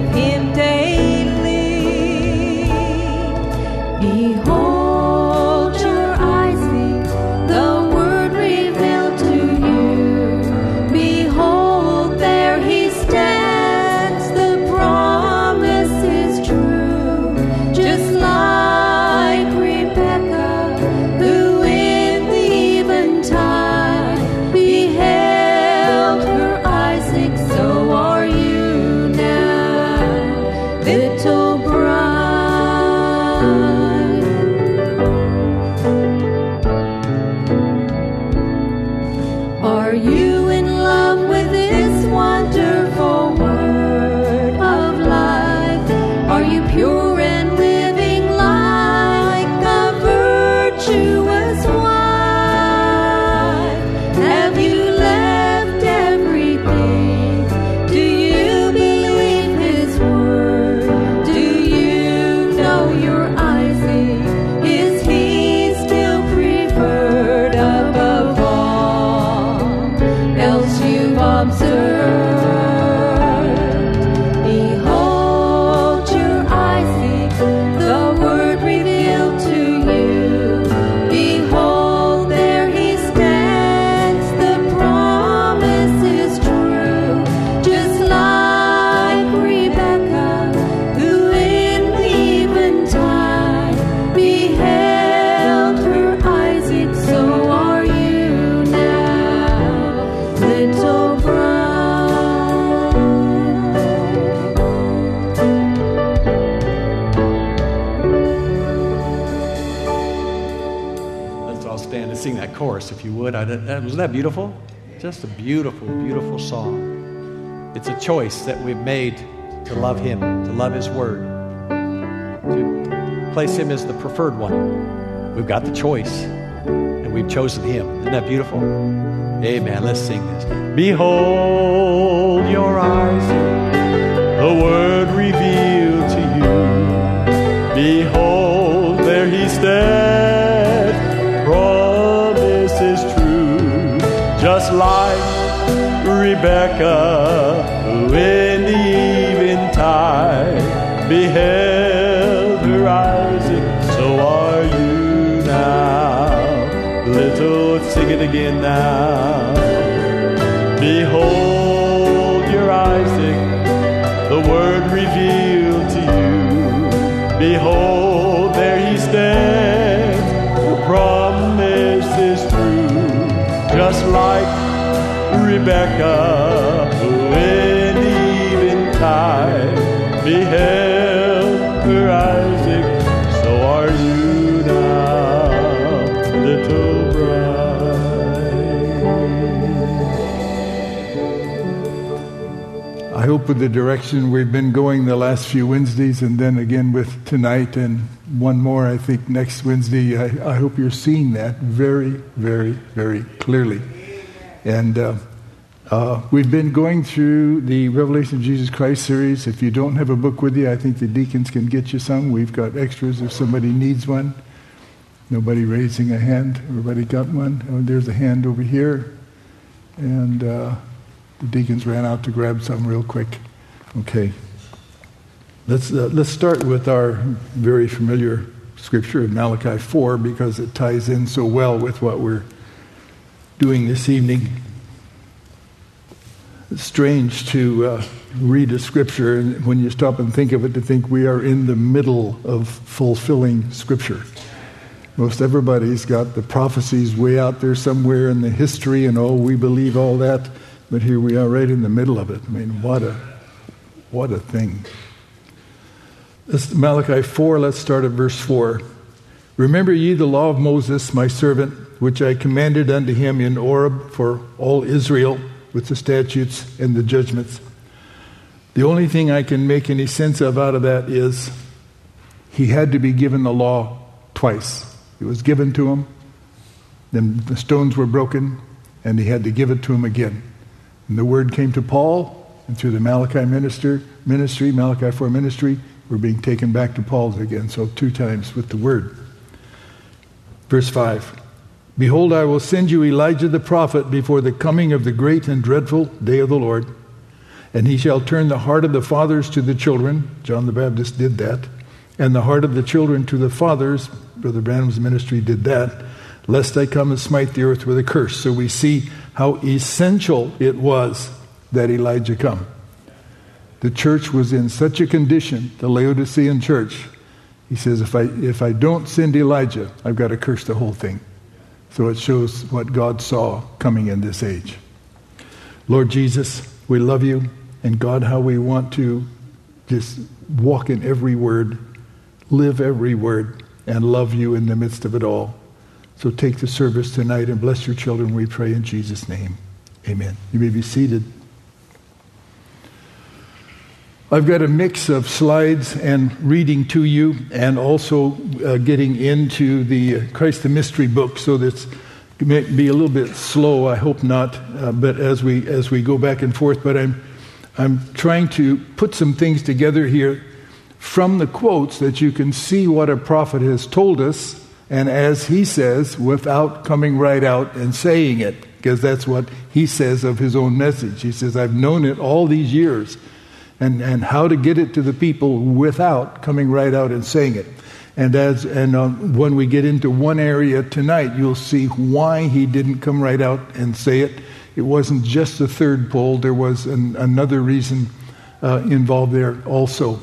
him daily. Behold your Isaac, the word revealed to you. Behold, there he stands, the promise is true. Just like Rebecca, who in the eventide beheld her Isaac, so are you now, little bride. Are you in love with this wonderful word of life? Are you pure and living like a virtuous wife? Have you left everything? Do you believe his word? Do you know your Isaac? Is he still preferred above all else you've observed? Behold your Isaac, the word revealed to you. Behold, there he stands, the promise is true. Just like Rebecca, who in the eventide beheld her Isaac, so are you now, little bride. Let's all stand and sing that chorus, if you would. Wasn't that beautiful? Just a beautiful, beautiful song. It's a choice that we've made to love him, to love his word, to place him as the preferred one. We've got the choice, and we've chosen him. Isn't that beautiful? Amen. Let's sing this. Behold your Isaac, the word revealed to you. Behold, there he stands, promise is true. Just like Rebecca, who in the eventide beheld her Isaac, so are you now, little, sing it again now. Behold your Isaac, the word revealed to you. Behold, there he stands, the promise is true. Just like Rebecca, who in the eventide beheld her Isaac, so are you now, little bride. I hope with the direction we've been going the last few Wednesdays, and then again with tonight and one more, I think, next Wednesday, I hope you're seeing that very, very, very clearly. And we've been going through the Revelation of Jesus Christ series. If you don't have a book with you, I think the deacons can get you some. We've got extras if somebody needs one. Nobody raising a hand. Everybody got one? Oh, there's a hand over here. And the deacons ran out to grab some real quick. Okay. Let's start with our very familiar scripture of Malachi 4, because it ties in so well with what we're doing this evening. It's strange to read a scripture, and when you stop and think of it, to think we are in the middle of fulfilling scripture. Most everybody's got the prophecies way out there somewhere in the history, and we believe all that, but here we are right in the middle of it. I mean, what a thing. This Malachi 4, let's start at verse 4. Remember ye the law of Moses, my servant, which I commanded unto him in Horeb for all Israel, with the statutes and the judgments. The only thing I can make any sense of out of that is he had to be given the law twice. It was given to him, then the stones were broken, and he had to give it to him again. And the word came to Paul, and through the Malachi ministry, Malachi 4 ministry, we're being taken back to Paul's again, so 2 times with the word. Verse 5. Behold, I will send you Elijah the prophet before the coming of the great and dreadful day of the Lord. And he shall turn the heart of the fathers to the children. John the Baptist did that. And the heart of the children to the fathers. Brother Branham's ministry did that. Lest I come and smite the earth with a curse. So we see how essential it was that Elijah come. The church was in such a condition, the Laodicean church. He says, if I don't send Elijah, I've got to curse the whole thing. So it shows what God saw coming in this age. Lord Jesus, we love you. And God, how we want to just walk in every word, live every word, and love you in the midst of it all. So take the service tonight and bless your children, we pray in Jesus' name. Amen. You may be seated. I've got a mix of slides and reading to you, and also getting into the Christ the Mystery book, so that's may be a little bit slow. I hope not, but as we go back and forth. But I'm trying to put some things together here from the quotes that you can see what a prophet has told us, and as he says, without coming right out and saying it, because that's what he says of his own message. He says, I've known it all these years. And how to get it to the people without coming right out and saying it. And when we get into one area tonight, you'll see why he didn't come right out and say it. It wasn't just the third pole. There was another reason involved there also.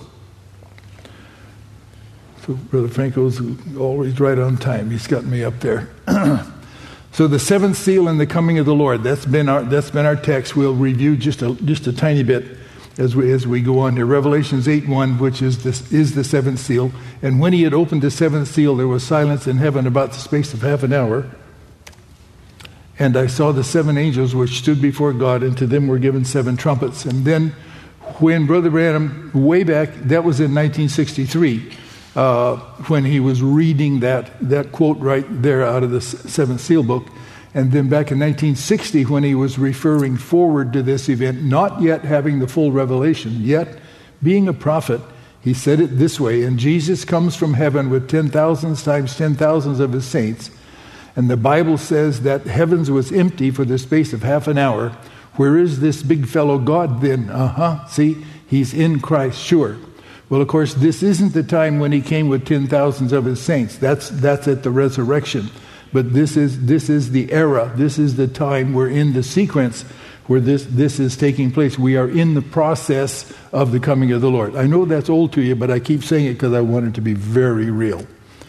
So Brother Franco's always right on time. He's got me up there. So the seventh seal and the coming of the Lord. That's been our text. We'll review just a tiny bit as we go on here. Revelations 8:1, which is the seventh seal. And when he had opened the seventh seal, there was silence in heaven about the space of half an hour. And I saw the seven angels which stood before God, and to them were given seven trumpets. And then when Brother Branham, way back, that was in 1963, when he was reading that quote right there out of the seventh seal book. And then back in 1960, when he was referring forward to this event, not yet having the full revelation, yet being a prophet, he said it this way, and Jesus comes from heaven with 10,000s times 10,000s of his saints, and the Bible says that heavens was empty for the space of half an hour. Where is this big fellow God then? See, he's in Christ, sure. Well, of course, this isn't the time when he came with 10,000s of his saints. That's at the resurrection. But this is the era. This is the time. We're in the sequence where this is taking place. We are in the process of the coming of the Lord. I know that's old to you, but I keep saying it because I want it to be very real.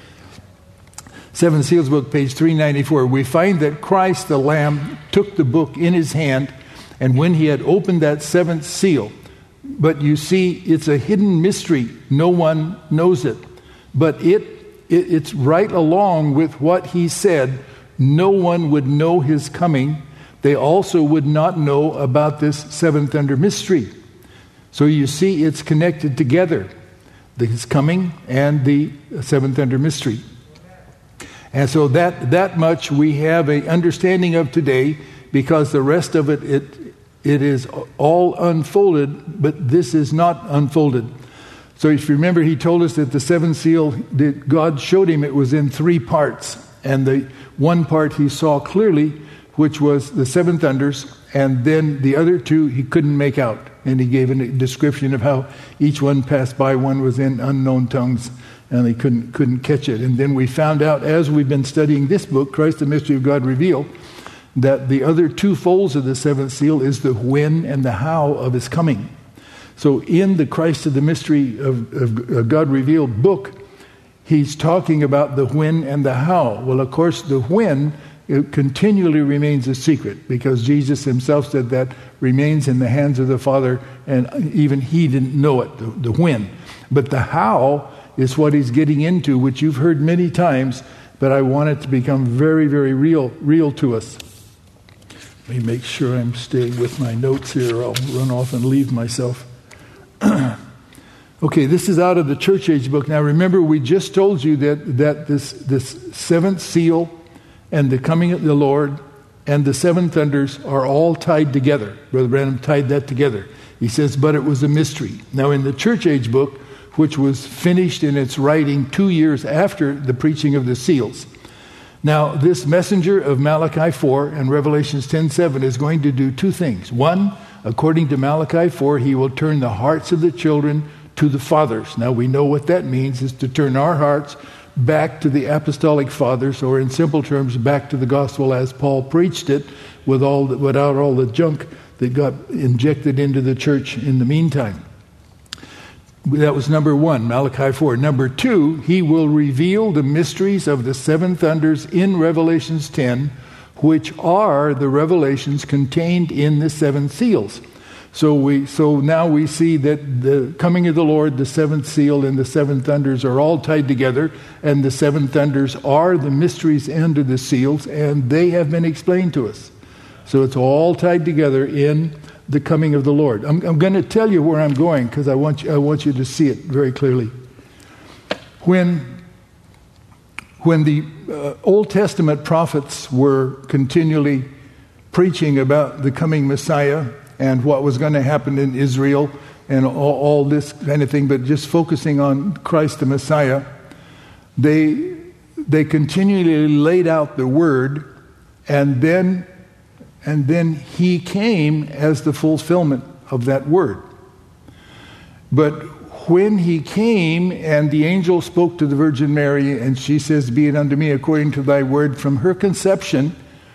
Seven Seals book, page 394. We find that Christ the Lamb took the book in his hand, and when he had opened that seventh seal, but you see, it's a hidden mystery. No one knows it. But it's right along with what he said. No one would know his coming. They also would not know about this seventh thunder mystery. So you see, it's connected together. His coming and the seventh thunder mystery. And so that much we have an understanding of today, because the rest of it is all unfolded, but this is not unfolded. So if you remember, he told us that the seventh seal, God showed him it was in three parts. And the one part he saw clearly, which was the seven thunders, and then the other two he couldn't make out. And he gave a description of how each one passed by. One was in unknown tongues, and he couldn't catch it. And then we found out, as we've been studying this book, Christ the Mystery of God Revealed, that the other two folds of the seventh seal is the when and the how of his coming. So in the Christ of the Mystery of God Revealed book, he's talking about the when and the how. Well, of course, the when it continually remains a secret, because Jesus himself said that remains in the hands of the Father, and even he didn't know it, the when. But the how is what he's getting into, which you've heard many times, but I want it to become very, very real to us. Let me make sure I'm staying with my notes here, or I'll run off and leave myself. Okay, this is out of the Church Age book. Now remember, we just told you that this seventh seal and the coming of the Lord and the seven thunders are all tied together. Brother Branham tied that together. He says, but it was a mystery. Now in the Church Age book, which was finished in its writing 2 years after the preaching of the seals. Now this messenger of Malachi 4 and Revelations 10:7 is going to do two things. One, according to Malachi 4, he will turn the hearts of the children to the fathers. Now we know what that means, is to turn our hearts back to the apostolic fathers, or in simple terms, back to the gospel as Paul preached it, without all the junk that got injected into the church in the meantime. That was number one, Malachi 4. Number two, he will reveal the mysteries of the seven thunders in Revelations 10, which are the revelations contained in the seven seals. So now we see that the coming of the Lord, the seventh seal, and the seven thunders are all tied together, and the seven thunders are the mysteries under the seals, and they have been explained to us. So it's all tied together in the coming of the Lord. I'm going to tell you where I'm going, because I want you to see it very clearly. When the Old Testament prophets were continually preaching about the coming Messiah and what was going to happen in Israel and all this kind of thing, but just focusing on Christ the Messiah, they continually laid out the word, and then he came as the fulfillment of that word. But when he came and the angel spoke to the Virgin Mary, and she says, "Be it unto me according to thy word," from her conception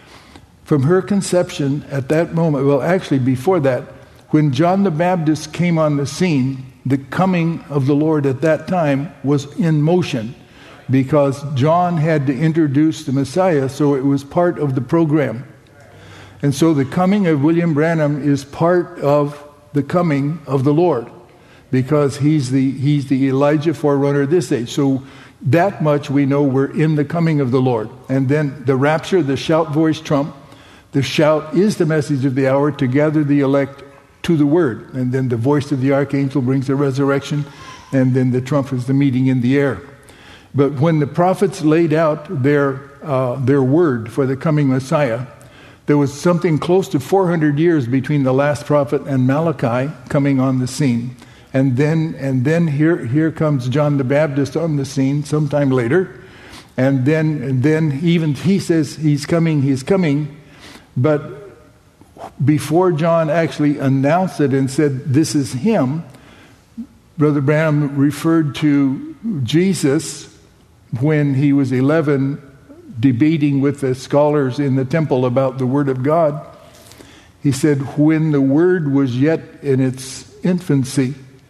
at that moment, well, actually before that, when John the Baptist came on the scene, the coming of the Lord at that time was in motion, because John had to introduce the Messiah, so it was part of the program. And so the coming of William Branham is part of the coming of the Lord, because he's the Elijah forerunner of this age. So that much we know, we're in the coming of the Lord. And then the rapture, the shout, voice, trump. The shout is the message of the hour to gather the elect to the word. And then the voice of the archangel brings the resurrection. And then the trump is the meeting in the air. But when the prophets laid out their word for the coming Messiah, there was something close to 400 years between the last prophet and Malachi coming on the scene. And then here comes John the Baptist on the scene sometime later. And then even he says he's coming. But before John actually announced it and said, "This is him," Brother Branham referred to Jesus when he was 11, debating with the scholars in the temple about the Word of God. He said, when the Word was yet in its infancy,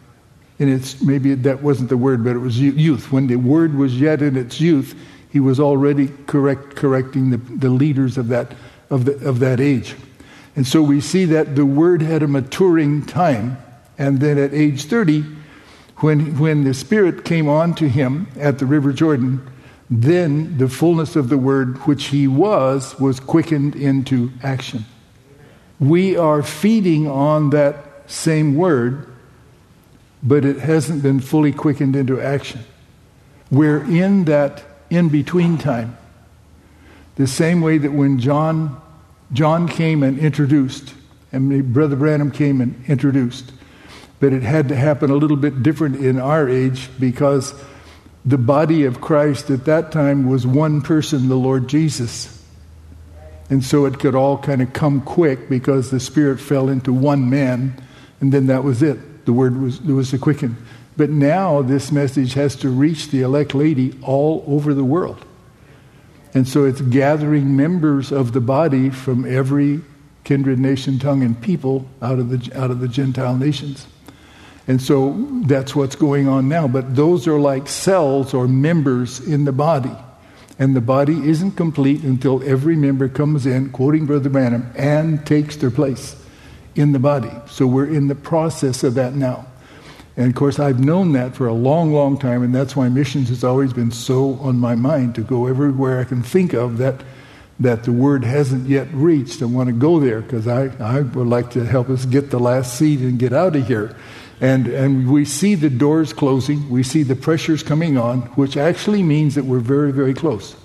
maybe that wasn't the word, but it was youth. When the Word was yet in its youth, he was already correcting the leaders of that age. And so we see that the Word had a maturing time, and then at age 30, when the Spirit came on to him at the River Jordan, then the fullness of the Word, which he was quickened into action. We are feeding on that same Word, but it hasn't been fully quickened into action. We're in that in-between time. The same way that when John came and introduced, and Brother Branham came and introduced, but it had to happen a little bit different in our age, because the body of Christ at that time was one person, the Lord Jesus. And so it could all kind of come quick, because the Spirit fell into one man, and then that was it. The Word was the quicken. But now this message has to reach the elect lady all over the world. And so it's gathering members of the body from every kindred, nation, tongue, and people out of the Gentile nations. And so that's what's going on now. But those are like cells or members in the body. And the body isn't complete until every member comes in, quoting Brother Branham, and takes their place in the body. So we're in the process of that now. And of course, I've known that for a long, long time, and that's why missions has always been so on my mind, to go everywhere I can think of that the Word hasn't yet reached. I want to go there, because I would like to help us get the last seed and get out of here. And we see the doors closing, we see the pressures coming on, which actually means that we're very, very close.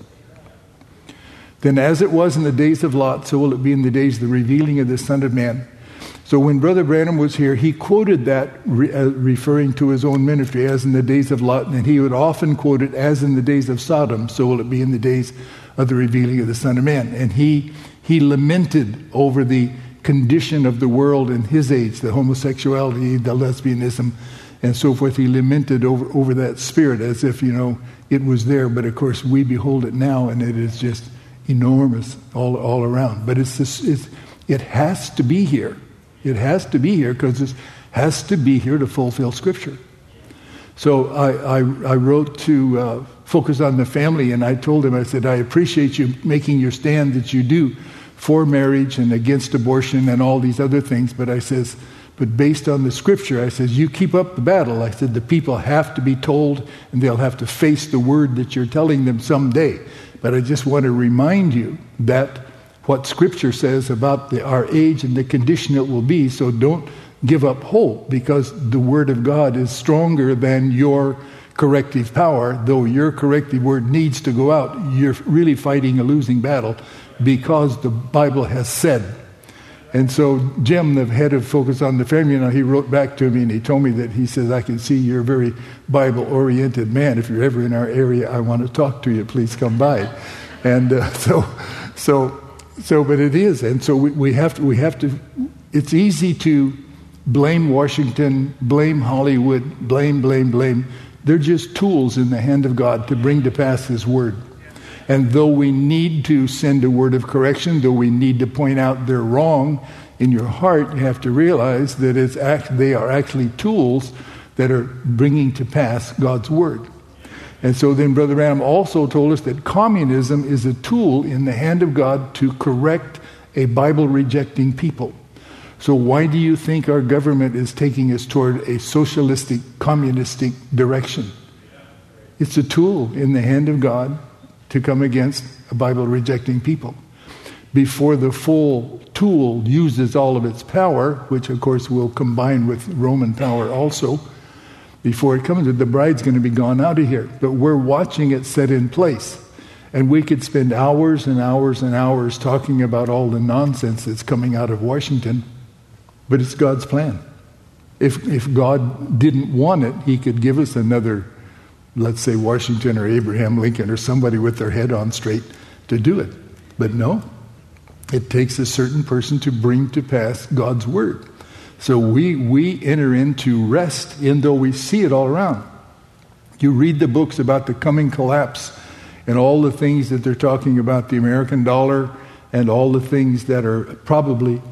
Then as it was in the days of Lot, so will it be in the days of the revealing of the Son of Man. So when Brother Branham was here, he quoted that referring to his own ministry, as in the days of Lot, and he would often quote it, as in the days of Sodom, so will it be in the days of the revealing of the Son of Man. And he lamented over the condition of the world in his age, the homosexuality, the lesbianism, and so forth. He lamented over that spirit as if, it was there, but of course we behold it now, and it is just enormous all around. But it has to be here. It has to be here because it has to be here to fulfill Scripture. So I wrote to Focus on the Family, and I told him, I said, I appreciate you making your stand that you do for marriage and against abortion and all these other things, but I says, but based on the Scripture, I says, you keep up the battle. I said, the people have to be told, and they'll have to face the word that you're telling them someday. But I just want to remind you that what Scripture says about our age and the condition it will be, so don't give up hope, because the Word of God is stronger than your corrective power. Though your corrective word needs to go out, you're really fighting a losing battle because the Bible has said. And so Jim, the head of Focus on the Family, he wrote back to me and he told me that he says, I can see you're a very Bible-oriented man. If you're ever in our area, I want to talk to you. Please come by. And but it is. And so we have to, it's easy to blame Washington, blame Hollywood, blame. They're just tools in the hand of God to bring to pass His Word. And though we need to send a word of correction, though we need to point out they're wrong, in your heart you have to realize that they are actually tools that are bringing to pass God's Word. And so then Brother Branham also told us that communism is a tool in the hand of God to correct a Bible-rejecting people. So why do you think our government is taking us toward a socialistic, communistic direction? It's a tool in the hand of God to come against a Bible-rejecting people. Before the full tool uses all of its power, which of course will combine with Roman power also, before it comes, the bride's going to be gone out of here. But we're watching it set in place. And we could spend hours and hours and hours talking about all the nonsense that's coming out of Washington, but it's God's plan. If God didn't want it, He could give us another, let's say Washington or Abraham Lincoln or somebody with their head on straight to do it. But no, it takes a certain person to bring to pass God's Word. So we enter into rest, even though we see it all around. You read the books about the coming collapse and all the things that they're talking about, the American dollar and all the things that are probably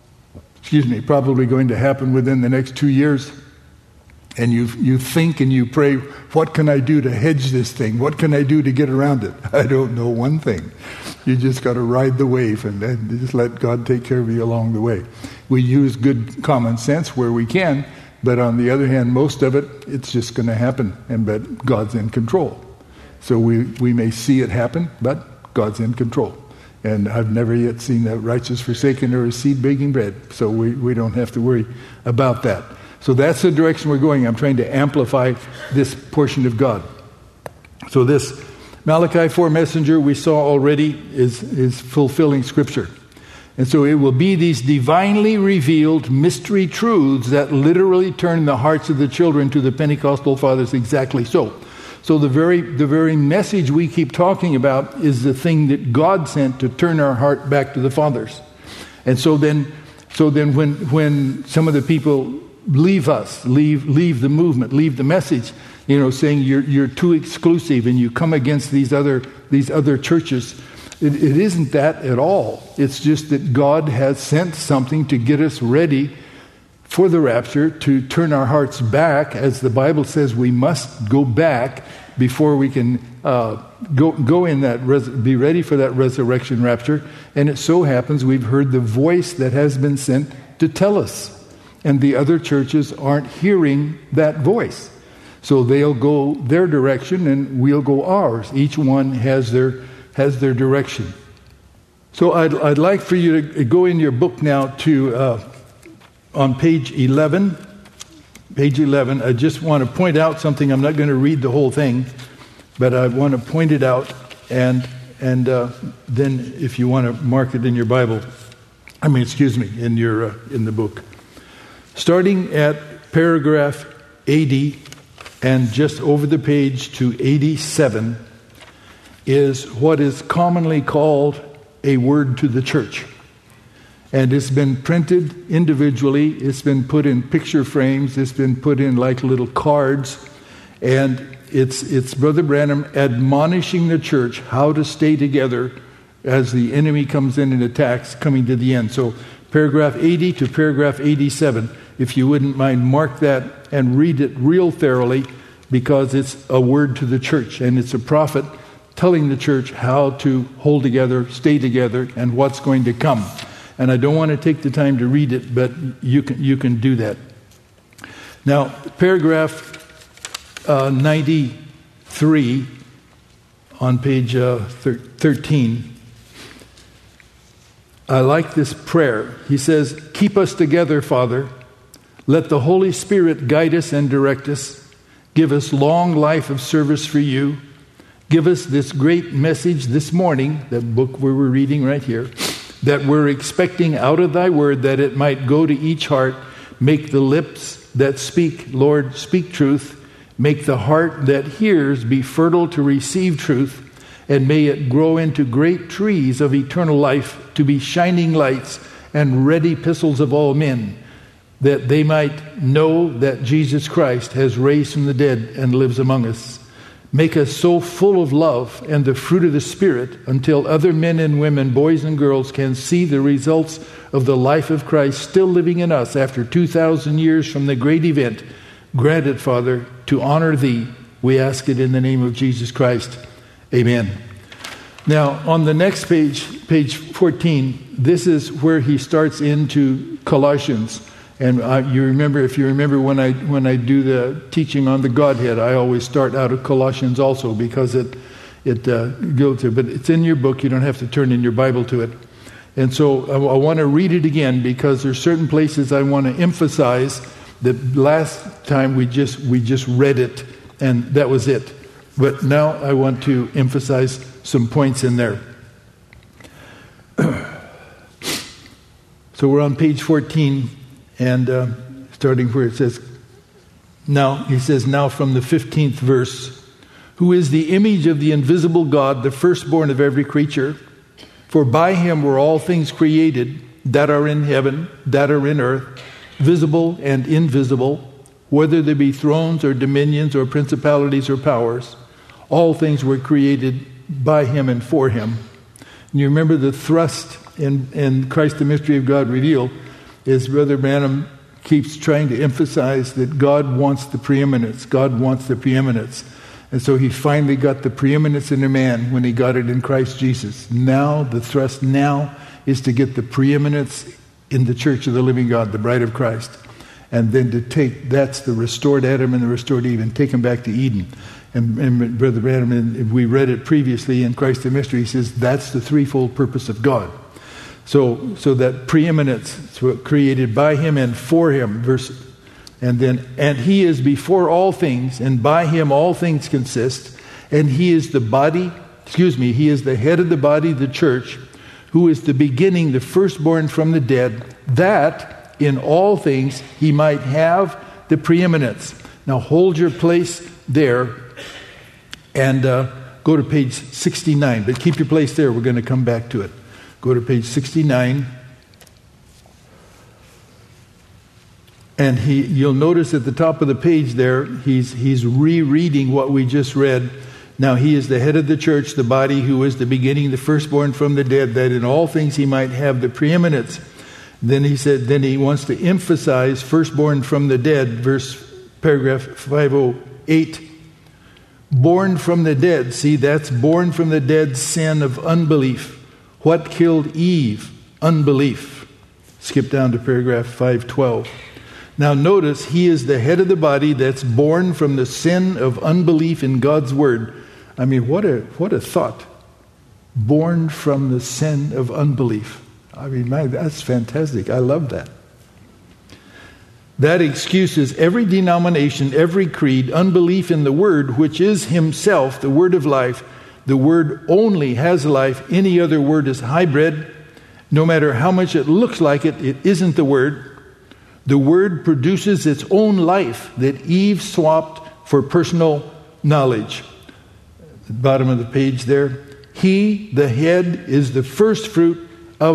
going to happen within the next 2 years. And you think and you pray, what can I do to hedge this thing? What can I do to get around it? I don't know one thing. You just got to ride the wave and just let God take care of you along the way. We use good common sense where we can, but on the other hand, most of it, it's just going to happen, but God's in control. So we may see it happen, but God's in control. And I've never yet seen the righteous forsaken or a seed begging bread, so we don't have to worry about that. So that's the direction we're going. I'm trying to amplify this portion of God. So this Malachi 4 messenger we saw already is fulfilling Scripture. And so it will be these divinely revealed mystery truths that literally turn the hearts of the children to the Pentecostal fathers exactly so. So the very message we keep talking about is the thing that God sent to turn our heart back to the fathers. And so then when some of the people leave us, leave the movement, leave the message, saying you're too exclusive and you come against these other churches. It isn't that at all. It's just that God has sent something to get us ready for the rapture, to turn our hearts back, as the Bible says we must go back before we can go in that be ready for that resurrection rapture. And it so happens we've heard the voice that has been sent to tell us. And the other churches aren't hearing that voice. So they'll go their direction and we'll go ours. Each one has their direction. So I'd like for you to go in your book now to on page 11. Page 11, I just want to point out something. I'm not going to read the whole thing, but I want to point it out. And then if you want to mark it in your Bible, in the book. Starting at paragraph 80 and just over the page to 87 is what is commonly called a word to the church. And it's been printed individually. It's been put in picture frames. It's been put in like little cards. And it's Brother Branham admonishing the church how to stay together as the enemy comes in and attacks, coming to the end. So paragraph 80 to paragraph 87, if you wouldn't mind, mark that and read it real thoroughly, because it's a word to the church, and it's a prophet telling the church how to hold together, stay together, and what's going to come. And I don't want to take the time to read it, but you can do that. Now, paragraph 93 on page 13. I like this prayer. He says, "Keep us together, Father. Let the Holy Spirit guide us and direct us. Give us long life of service for you. Give us this great message this morning," that book we were reading right here, "that we're expecting out of thy word, that it might go to each heart. Make the lips that speak, Lord, speak truth. Make the heart that hears be fertile to receive truth. And may it grow into great trees of eternal life, to be shining lights and ready epistles of all men, that they might know that Jesus Christ has raised from the dead and lives among us. Make us so full of love and the fruit of the Spirit until other men and women, boys and girls, can see the results of the life of Christ still living in us after 2,000 years from the great event. Grant it, Father, to honor Thee. We ask it in the name of Jesus Christ. Amen. Now, on the next page, page 14, this is where he starts into Colossians. And if you remember when I do the teaching on the Godhead, I always start out of Colossians also, because it goes to. But it's in your book. You don't have to turn in your Bible to it. And so I want to read it again, because there's certain places I want to emphasize that last time we just read it, and that was it. But now I want to emphasize some points in there. So we're on page 14, and starting where it says, now, he says, now from the 15th verse, "Who is the image of the invisible God, the firstborn of every creature? For by him were all things created, that are in heaven, that are in earth, visible and invisible, whether there be thrones or dominions or principalities or powers. All things were created by him and for him." And you remember the thrust in Christ, the Mystery of God Revealed, is Brother Branham keeps trying to emphasize that God wants the preeminence. God wants the preeminence. And so he finally got the preeminence in a man when he got it in Christ Jesus. Now, the thrust now is to get the preeminence in the church of the living God, the bride of Christ. And then to take, that's the restored Adam and the restored Eve, and take them back to Eden. And Brother Branham, and we read it previously in Christ the Mystery, he says that's the threefold purpose of God. So that preeminence created by him and for him, and he is before all things, and by him all things consist, and he is he is the head of the body, the church, who is the beginning, the firstborn from the dead, that in all things he might have the preeminence. Now hold your place there, and go to page 69, but keep your place there. We're going to come back to it. Go to page 69. And you'll notice at the top of the page there, he's rereading what we just read. Now he is the head of the church, the body, who is the beginning, the firstborn from the dead, that in all things he might have the preeminence. Then he wants to emphasize firstborn from the dead, paragraph 508. Born from the dead. See, that's born from the dead sin of unbelief. What killed Eve? Unbelief. Skip down to paragraph 512. Now notice, he is the head of the body that's born from the sin of unbelief in God's word. I mean, what a thought. Born from the sin of unbelief. I mean, that's fantastic. I love that. That excuses every denomination, every creed, unbelief in the Word, which is Himself, the Word of life. The Word only has life. Any other word is hybrid. No matter how much it looks like it, it isn't the Word. The Word produces its own life that Eve swapped for personal knowledge. At the bottom of the page there. He, the head, is the first fruit of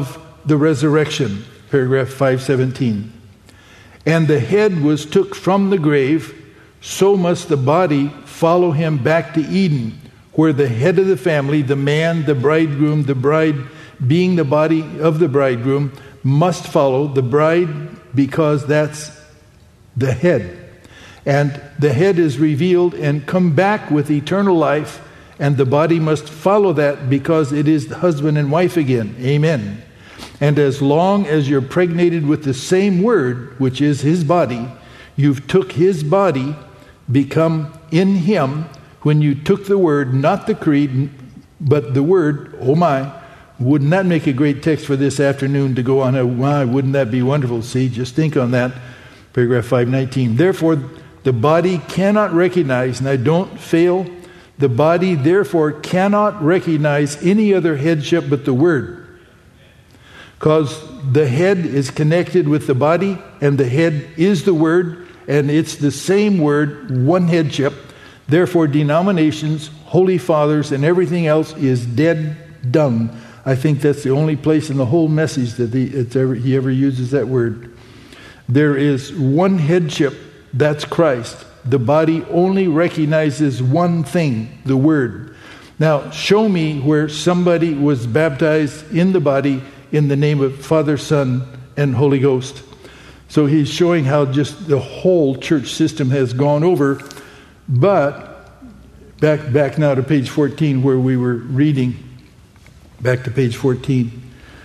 the resurrection. Paragraph 517. And the head was took from the grave, so must the body follow him back to Eden, where the head of the family, the man, the bridegroom, the bride being the body of the bridegroom, must follow the bride because that's the head. And the head is revealed and come back with eternal life, and the body must follow that because it is the husband and wife again. Amen. And as long as you're pregnated with the same word, which is his body, you've took his body, become in him. When you took the word, not the creed, but the word, oh my, wouldn't that make a great text for this afternoon to go on? Oh my, wouldn't that be wonderful? See, just think on that. Paragraph 519. Therefore, the body cannot recognize, and I don't fail, the body therefore cannot recognize any other headship but the word. Because the head is connected with the body, and the head is the word, and it's the same word, one headship. Therefore, denominations, holy fathers, and everything else is dead dung. I think that's the only place in the whole message that he ever uses that word. There is one headship, that's Christ. The body only recognizes one thing, the word. Now, show me where somebody was baptized in the body in the name of Father, Son, and Holy Ghost. So he's showing how just the whole church system has gone over. But back now to page 14 where we were reading. Back to page 14.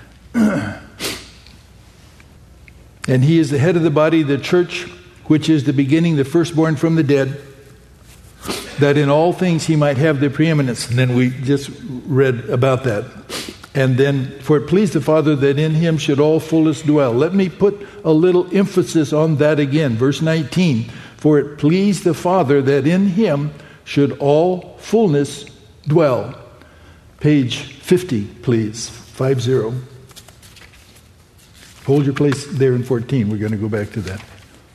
And he is the head of the body, the church, which is the beginning, the firstborn from the dead, that in all things he might have the preeminence. And then we just read about that. And then, for it pleased the Father that in him should all fullness dwell. Let me put a little emphasis on that again. Verse 19. For it pleased the Father that in him should all fullness dwell. Page 50, please. 50. Hold your place there in 14. We're going to go back to that.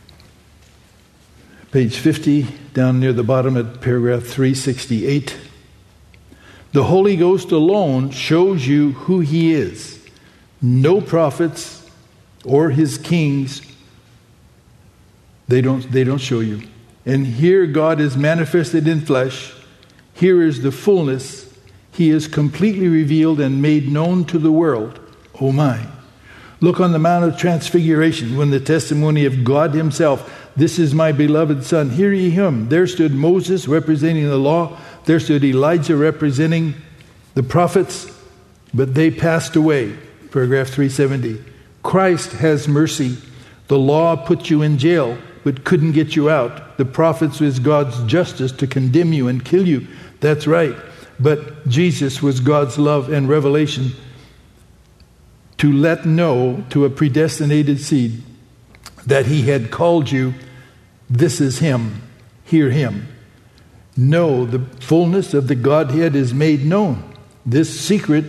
Page 50, down near the bottom at paragraph 368. The Holy Ghost alone shows you who he is. No prophets or his kings, they don't show you. And here God is manifested in flesh. Here is the fullness. He is completely revealed and made known to the world. Oh my. Look on the Mount of Transfiguration when the testimony of God himself, this is my beloved Son, hear ye him. There stood Moses representing the law. There stood Elijah representing the prophets, but they passed away. Paragraph 370. Christ has mercy. The law put you in jail, but couldn't get you out. The prophets was God's justice to condemn you and kill you. That's right. But Jesus was God's love and revelation to let know to a predestinated seed that he had called you. This is him. Hear him. No, the fullness of the Godhead is made known. This secret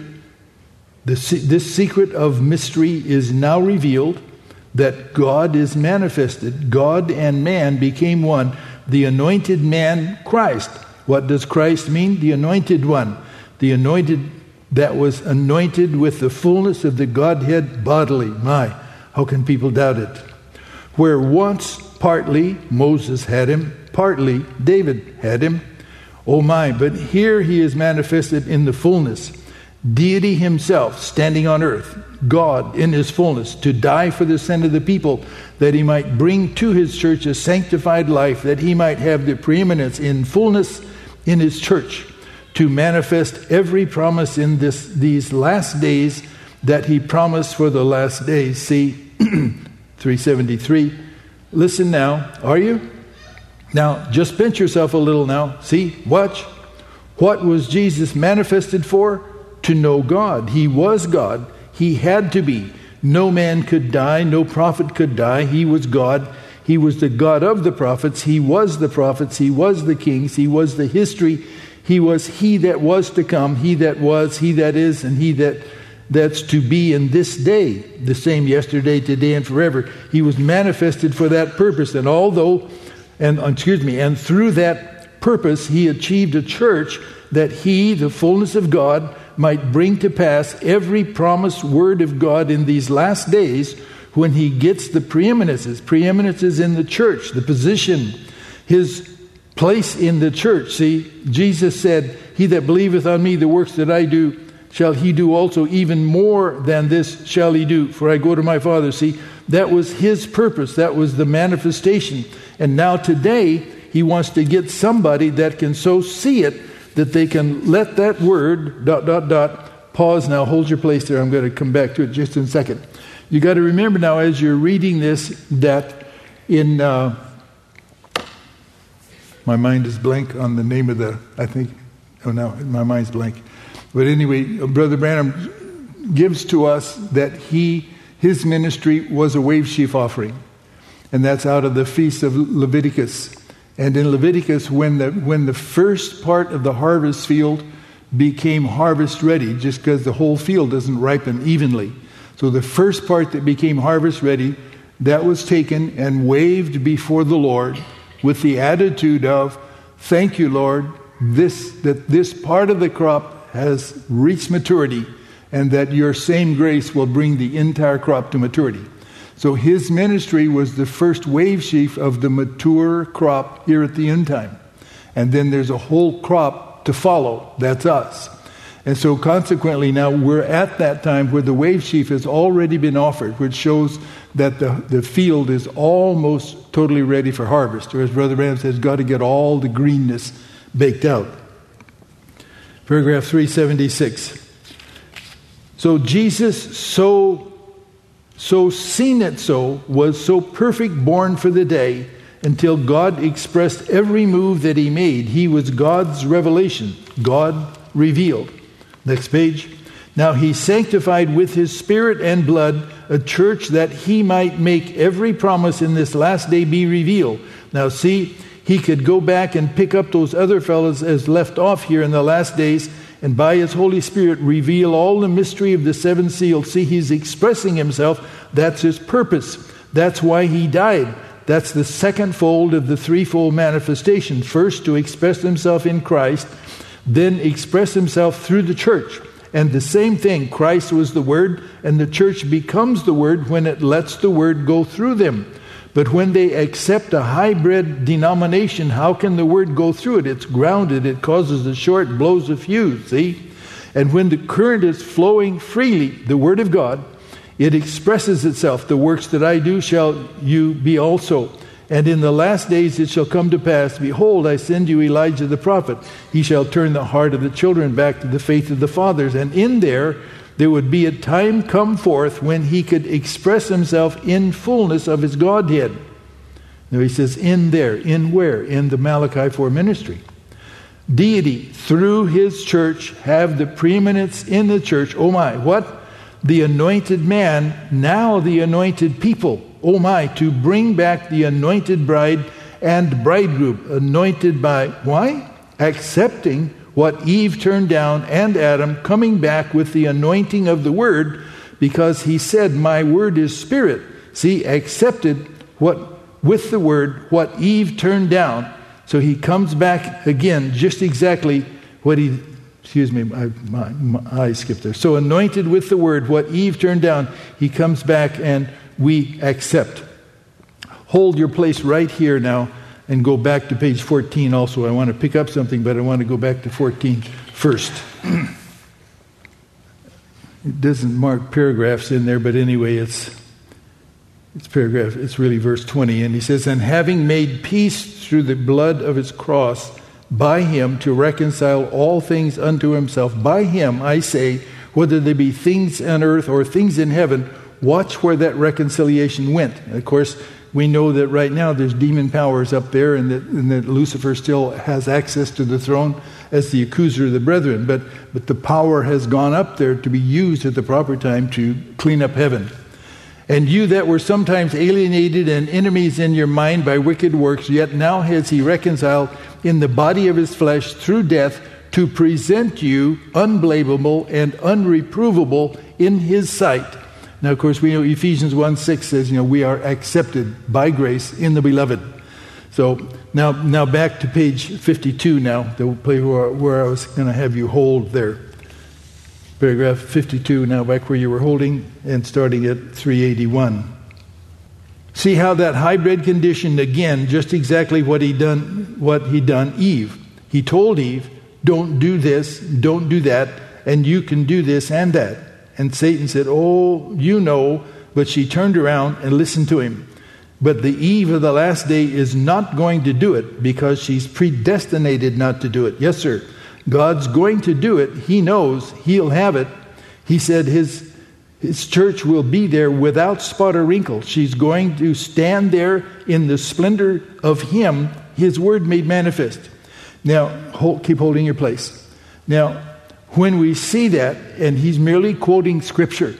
of mystery is now revealed, that God is manifested. God and man became one. The anointed man, Christ. What does Christ mean? The anointed one. The anointed that was anointed with the fullness of the Godhead bodily. My, how can people doubt it? Where once partly Moses had him, partly David had him. Oh my, but here he is manifested in the fullness. Deity himself standing on earth, God in his fullness, to die for the sin of the people, that he might bring to his church a sanctified life, that he might have the preeminence in fullness in his church, to manifest every promise in these last days that he promised for the last days. See, 373. Listen now, are you? Now, just pinch yourself a little now. See, watch. What was Jesus manifested for? To know God. He was God. He had to be. No man could die. No prophet could die. He was God. He was the God of the prophets. He was the prophets. He was the kings. He was the history. He was he that was to come. He that was, he that is, and he that's to be in this day. The same yesterday, today, and forever. He was manifested for that purpose. And and through that purpose, he achieved a church that he, the fullness of God, might bring to pass every promised word of God in these last days, when he gets the preeminences. Preeminences in the church, the position, his place in the church. See, Jesus said, he that believeth on me, the works that I do, shall he do also, even more than this shall he do, for I go to my Father. See, that was his purpose. That was the manifestation. And now today, he wants to get somebody that can so see it that they can let that word, ... Pause now, hold your place there. I'm going to come back to it just in a second. You got to remember now, as you're reading this, that in... my mind is blank on the name of my mind's blank. But anyway, Brother Branham gives to us that his ministry was a wave sheaf offering. And that's out of the feast of Leviticus. And in Leviticus, when the first part of the harvest field became harvest ready, just because the whole field doesn't ripen evenly. So the first part that became harvest ready, that was taken and waved before the Lord with the attitude of, thank you, Lord, that this part of the crop has reached maturity, and that your same grace will bring the entire crop to maturity. So his ministry was the first wave sheaf of the mature crop here at the end time. And then there's a whole crop to follow. That's us. And so consequently now we're at that time where the wave sheaf has already been offered, which shows that the field is almost totally ready for harvest. Or as Brother Branham says, got to get all the greenness baked out. Paragraph 376. So Jesus so seen it so, was so perfect, born for the day, until God expressed every move that he made. He was God's revelation. God revealed. Next page. Now he sanctified with his spirit and blood a church, that he might make every promise in this last day be revealed. Now see, he could go back and pick up those other fellows as left off here in the last days, and by his Holy Spirit reveal all the mystery of the seven seals. See, he's expressing himself. That's his purpose. That's why he died. That's the second fold of the threefold manifestation. First, to express himself in Christ, then express himself through the church. And the same thing, Christ was the Word, and the church becomes the Word when it lets the Word go through them. But when they accept a hybrid denomination, how can the Word go through it? It's grounded, it causes a short, blows a fuse, see? And when the current is flowing freely, the Word of God, it expresses itself. The works that I do shall you be also. And in the last days it shall come to pass, behold, I send you Elijah the prophet. He shall turn the heart of the children back to the faith of the fathers. And in there would be a time come forth when he could express himself in fullness of his Godhead. Now he says, in there. In where? In the Malachi 4 ministry. Deity, through his church, have the preeminence in the church. Oh my, what? The anointed man, now the anointed people. Oh my, to bring back the anointed bride and bridegroom. Anointed by, why? Accepting what Eve turned down and Adam, coming back with the anointing of the word, because he said, my word is spirit. See, accepted with the word what Eve turned down. So he comes back again, just exactly what he... Excuse me, I skipped there. So anointed with the word, what Eve turned down, he comes back and we accept. Hold your place right here now and go back to page 14 also. I want to pick up something, but I want to go back to 14 first. It doesn't mark paragraphs in there, but anyway, it's paragraph. It's really verse 20. And he says, and having made peace through the blood of his cross, by him to reconcile all things unto himself. By him, I say, whether they be things on earth or things in heaven, watch where that reconciliation went. And of course, we know that right now there's demon powers up there, and that Lucifer still has access to the throne as the accuser of the brethren. But the power has gone up there to be used at the proper time to clean up heaven. And you that were sometimes alienated and enemies in your mind by wicked works, yet now has he reconciled in the body of his flesh through death, to present you unblameable and unreprovable in his sight. Now, of course, we know Ephesians 1:6 says, we are accepted by grace in the beloved. So now back to page 52 now, the place where I was going to have you hold there. Paragraph 52, now back where you were holding, and starting at 381. See how that hybrid condition, again, just exactly what he done Eve. He told Eve, don't do this, don't do that, and you can do this and that. And Satan said, oh, you know, but she turned around and listened to him. But the Eve of the last day is not going to do it because she's predestinated not to do it. Yes, sir. God's going to do it. He knows he'll have it. He said his church will be there without spot or wrinkle. She's going to stand there in the splendor of him, his word made manifest. Now, keep holding your place. Now, when we see that, and he's merely quoting Scripture,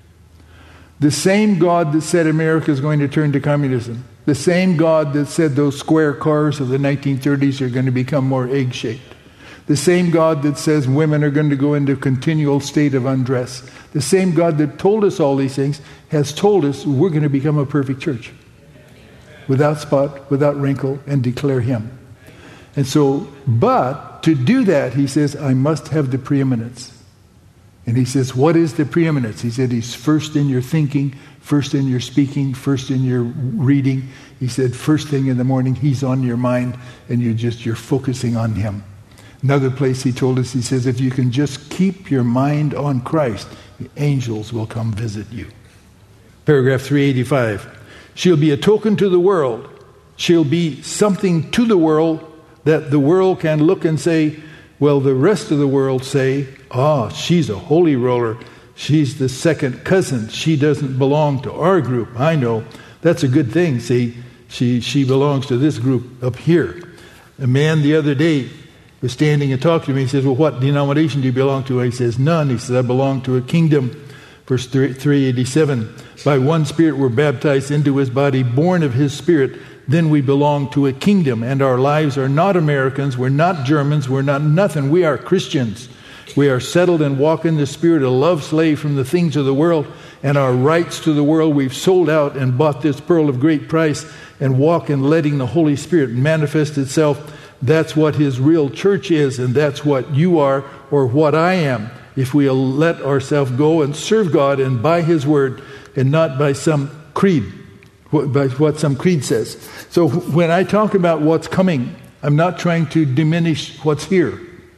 the same God that said America is going to turn to communism, the same God that said those square cars of the 1930s are going to become more egg-shaped, the same God that says women are going to go into a continual state of undress, the same God that told us all these things has told us we're going to become a perfect church, without spot, without wrinkle, and declare him. And so, but to do that, he says, I must have the preeminence. And he says, what is the preeminence? He said, he's first in your thinking, first in your speaking, first in your reading. He said, first thing in the morning, he's on your mind, and you're focusing on him. Another place he told us, he says, if you can just keep your mind on Christ, the angels will come visit you. Paragraph 385. She'll be a token to the world. She'll be something to the world that the world can look and say, well, the rest of the world say, she's a holy roller. She's the second cousin. She doesn't belong to our group. I know. That's a good thing. See, she belongs to this group up here. A man the other day was standing and talking to me. He says, well, what denomination do you belong to? He says, none. He says, I belong to a kingdom. Verse 387, by one Spirit we're baptized into his body, born of his Spirit. Then we belong to a kingdom, and our lives are not Americans, we're not Germans, we're not nothing. We are Christians. We are settled and walk in the Spirit, a love slave from the things of the world, and our rights to the world we've sold out and bought this pearl of great price, and walk in letting the Holy Spirit manifest itself. That's what his real church is, and that's what you are or what I am, if we'll let ourselves go and serve God and by his word and not by some creed. By what some creed says. So when I talk about what's coming, I'm not trying to diminish what's here.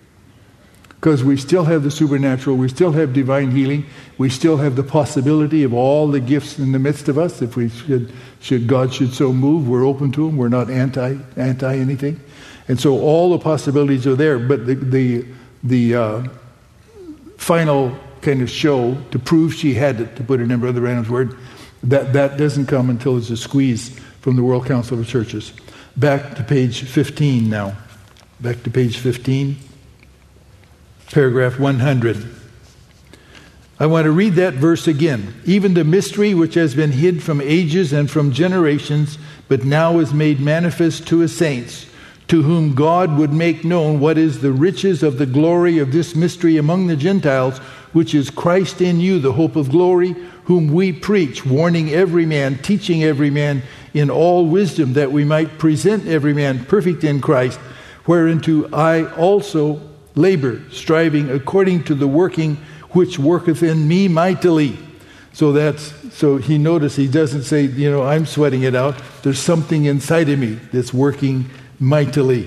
Because we still have the supernatural, we still have divine healing, we still have the possibility of all the gifts in the midst of us. If we God should so move, we're open to them. We're not anti anything. And so all the possibilities are there. But the final kind of show to prove she had it, to put it in Brother Branham's word, that doesn't come until there's a squeeze from the World Council of Churches. Back to page 15 now. Back to page 15, paragraph 100. I want to read that verse again. Even the mystery which has been hid from ages and from generations, but now is made manifest to his saints, to whom God would make known what is the riches of the glory of this mystery among the Gentiles, which is Christ in you, the hope of glory, whom we preach, warning every man, teaching every man in all wisdom, that we might present every man perfect in Christ, whereunto I also labor, striving according to the working which worketh in me mightily. So he noticed, he doesn't say, I'm sweating it out. There's something inside of me that's working mightily.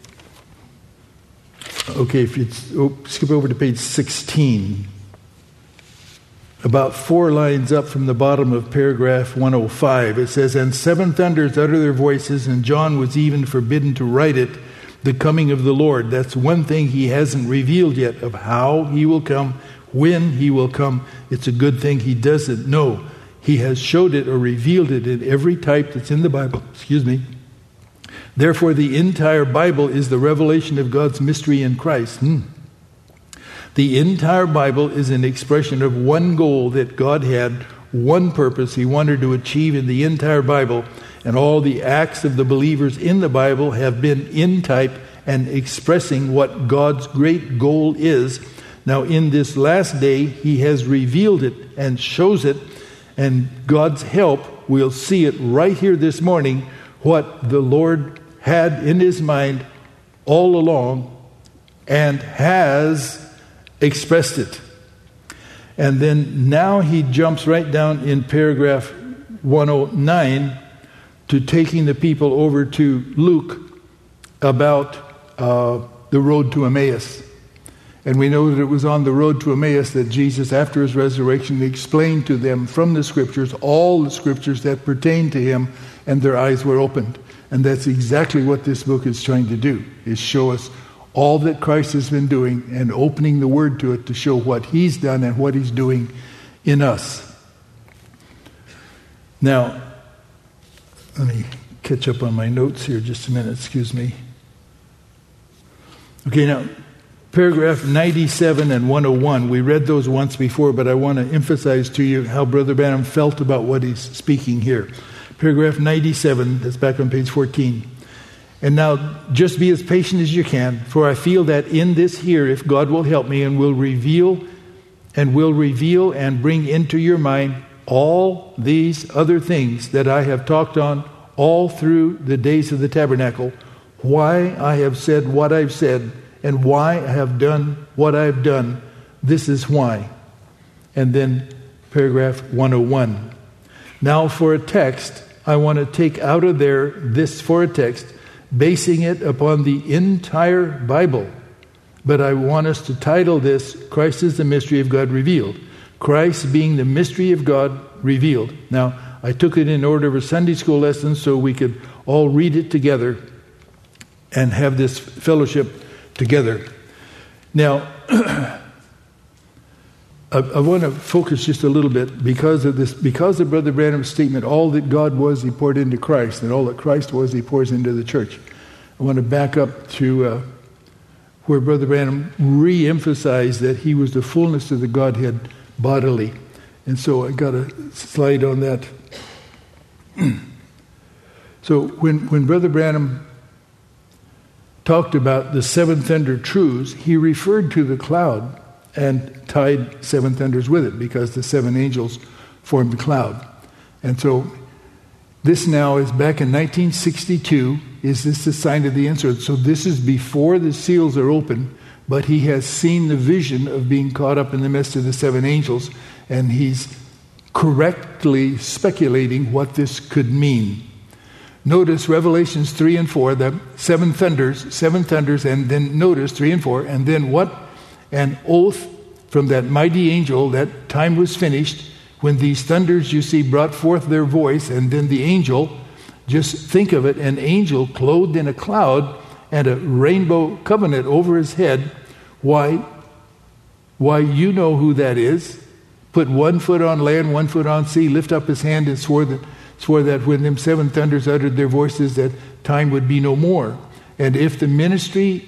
Okay, if you skip over to page 16. About 4 lines up from the bottom of paragraph 105, it says, and 7 thunders utter their voices, and John was even forbidden to write it, the coming of the Lord. That's one thing he hasn't revealed yet, of how he will come, when he will come. It's a good thing he doesn't know. He has showed it or revealed it in every type that's in the Bible. Therefore, the entire Bible is the revelation of God's mystery in Christ. The entire Bible is an expression of one goal that God had, one purpose he wanted to achieve in the entire Bible. And all the acts of the believers in the Bible have been in type and expressing what God's great goal is. Now, in this last day, he has revealed it and shows it. And God's help, we'll see it right here this morning, what the Lord had in his mind all along and has expressed it. And then now he jumps right down in paragraph 109 to taking the people over to Luke about the road to Emmaus. And we know that it was on the road to Emmaus that Jesus, after his resurrection, explained to them from the Scriptures, all the Scriptures that pertain to him, and their eyes were opened. And that's exactly what this book is trying to do, is show us all that Christ has been doing and opening the Word to it to show what he's done and what he's doing in us. Now, let me catch up on my notes here just a minute, excuse me. Okay, now, paragraph 97 and 101, we read those once before, but I want to emphasize to you how Brother Branham felt about what he's speaking here. Paragraph 97, that's back on page 14. And now, just be as patient as you can, for I feel that in this here, if God will help me and will reveal and bring into your mind all these other things that I have talked on all through the days of the tabernacle, why I have said what I've said, and why I have done what I've done, this is why. And then paragraph 101. Now for a text, I want to take out of there this for a text, basing it upon the entire Bible. But I want us to title this, Christ is the mystery of God revealed. Christ being the mystery of God revealed. Now, I took it in order of a Sunday school lesson so we could all read it together and have this fellowship together. Now, I want to focus just a little bit because of Brother Branham's statement, all that God was, he poured into Christ, and all that Christ was, he pours into the church. I want to back up to where Brother Branham re-emphasized that he was the fullness of the Godhead bodily. And so I got a slide on that. So when Brother Branham talked about the seven thunder truths, he referred to the cloud and tied seven thunders with it because the seven angels formed the cloud. And so this now is back in 1962. Is this the sign of the insert? So this is before the seals are open, but he has seen the vision of being caught up in the midst of the seven angels, and he's correctly speculating what this could mean. Notice Revelations 3 and 4, the seven thunders, and then notice 3 and 4, and then what? An oath from that mighty angel that time was finished when these thunders, you see, brought forth their voice, and then the angel, just think of it, an angel clothed in a cloud and a rainbow covenant over his head. Why, you know who that is. Put 1 foot on land, 1 foot on sea, lift up his hand and swore that when them seven thunders uttered their voices that time would be no more. And if the ministry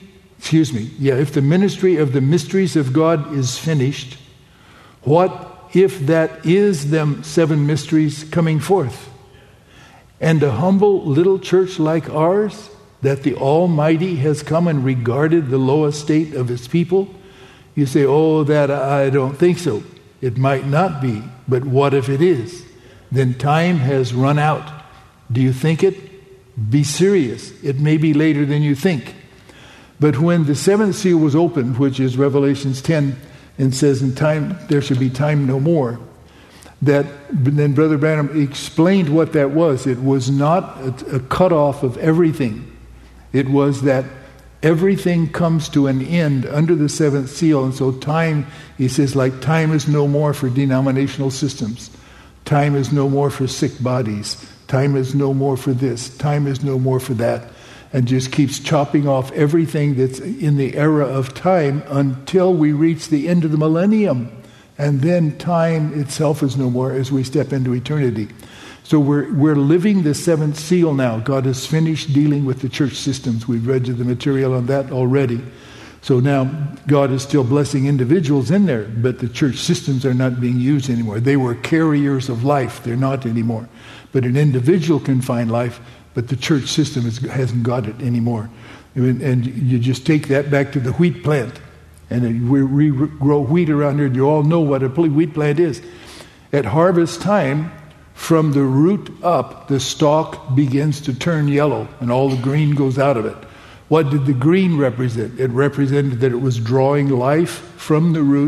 of the mysteries of God is finished, what if that is them seven mysteries coming forth? And a humble little church like ours, that the Almighty has come and regarded the low estate of his people? You say, oh, that I don't think so. It might not be, but what if it is? Then time has run out. Do you think it? Be serious. It may be later than you think. But when the seventh seal was opened, which is Revelations 10, and says in time there should be time no more, that then Brother Branham explained what that was. It was not a cutoff of everything. It was that everything comes to an end under the seventh seal. And so time, he says, like time is no more for denominational systems. Time is no more for sick bodies. Time is no more for this. Time is no more for that. And just keeps chopping off everything that's in the era of time until we reach the end of the millennium. And then time itself is no more as we step into eternity. So we're living the seventh seal now. God has finished dealing with the church systems. We've read the material on that already. So now God is still blessing individuals in there, but the church systems are not being used anymore. They were carriers of life. They're not anymore. But an individual can find life, but the church system hasn't got it anymore. And you just take that back to the wheat plant. And we grow wheat around here, and you all know what a wheat plant is. At harvest time, from the root up, the stalk begins to turn yellow, and all the green goes out of it. What did the green represent? It represented that it was drawing life from the roots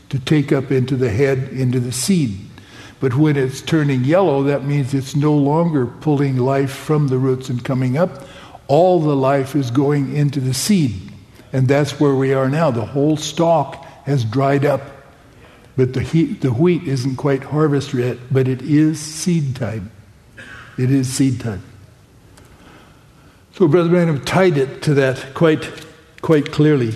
to take up into the head, into the seed. But when it's turning yellow, that means it's no longer pulling life from the roots and coming up. All the life is going into the seed. And that's where we are now. The whole stalk has dried up. But the wheat isn't quite harvest yet, but it is seed time. It is seed time. So Brother Branham tied it to that quite clearly.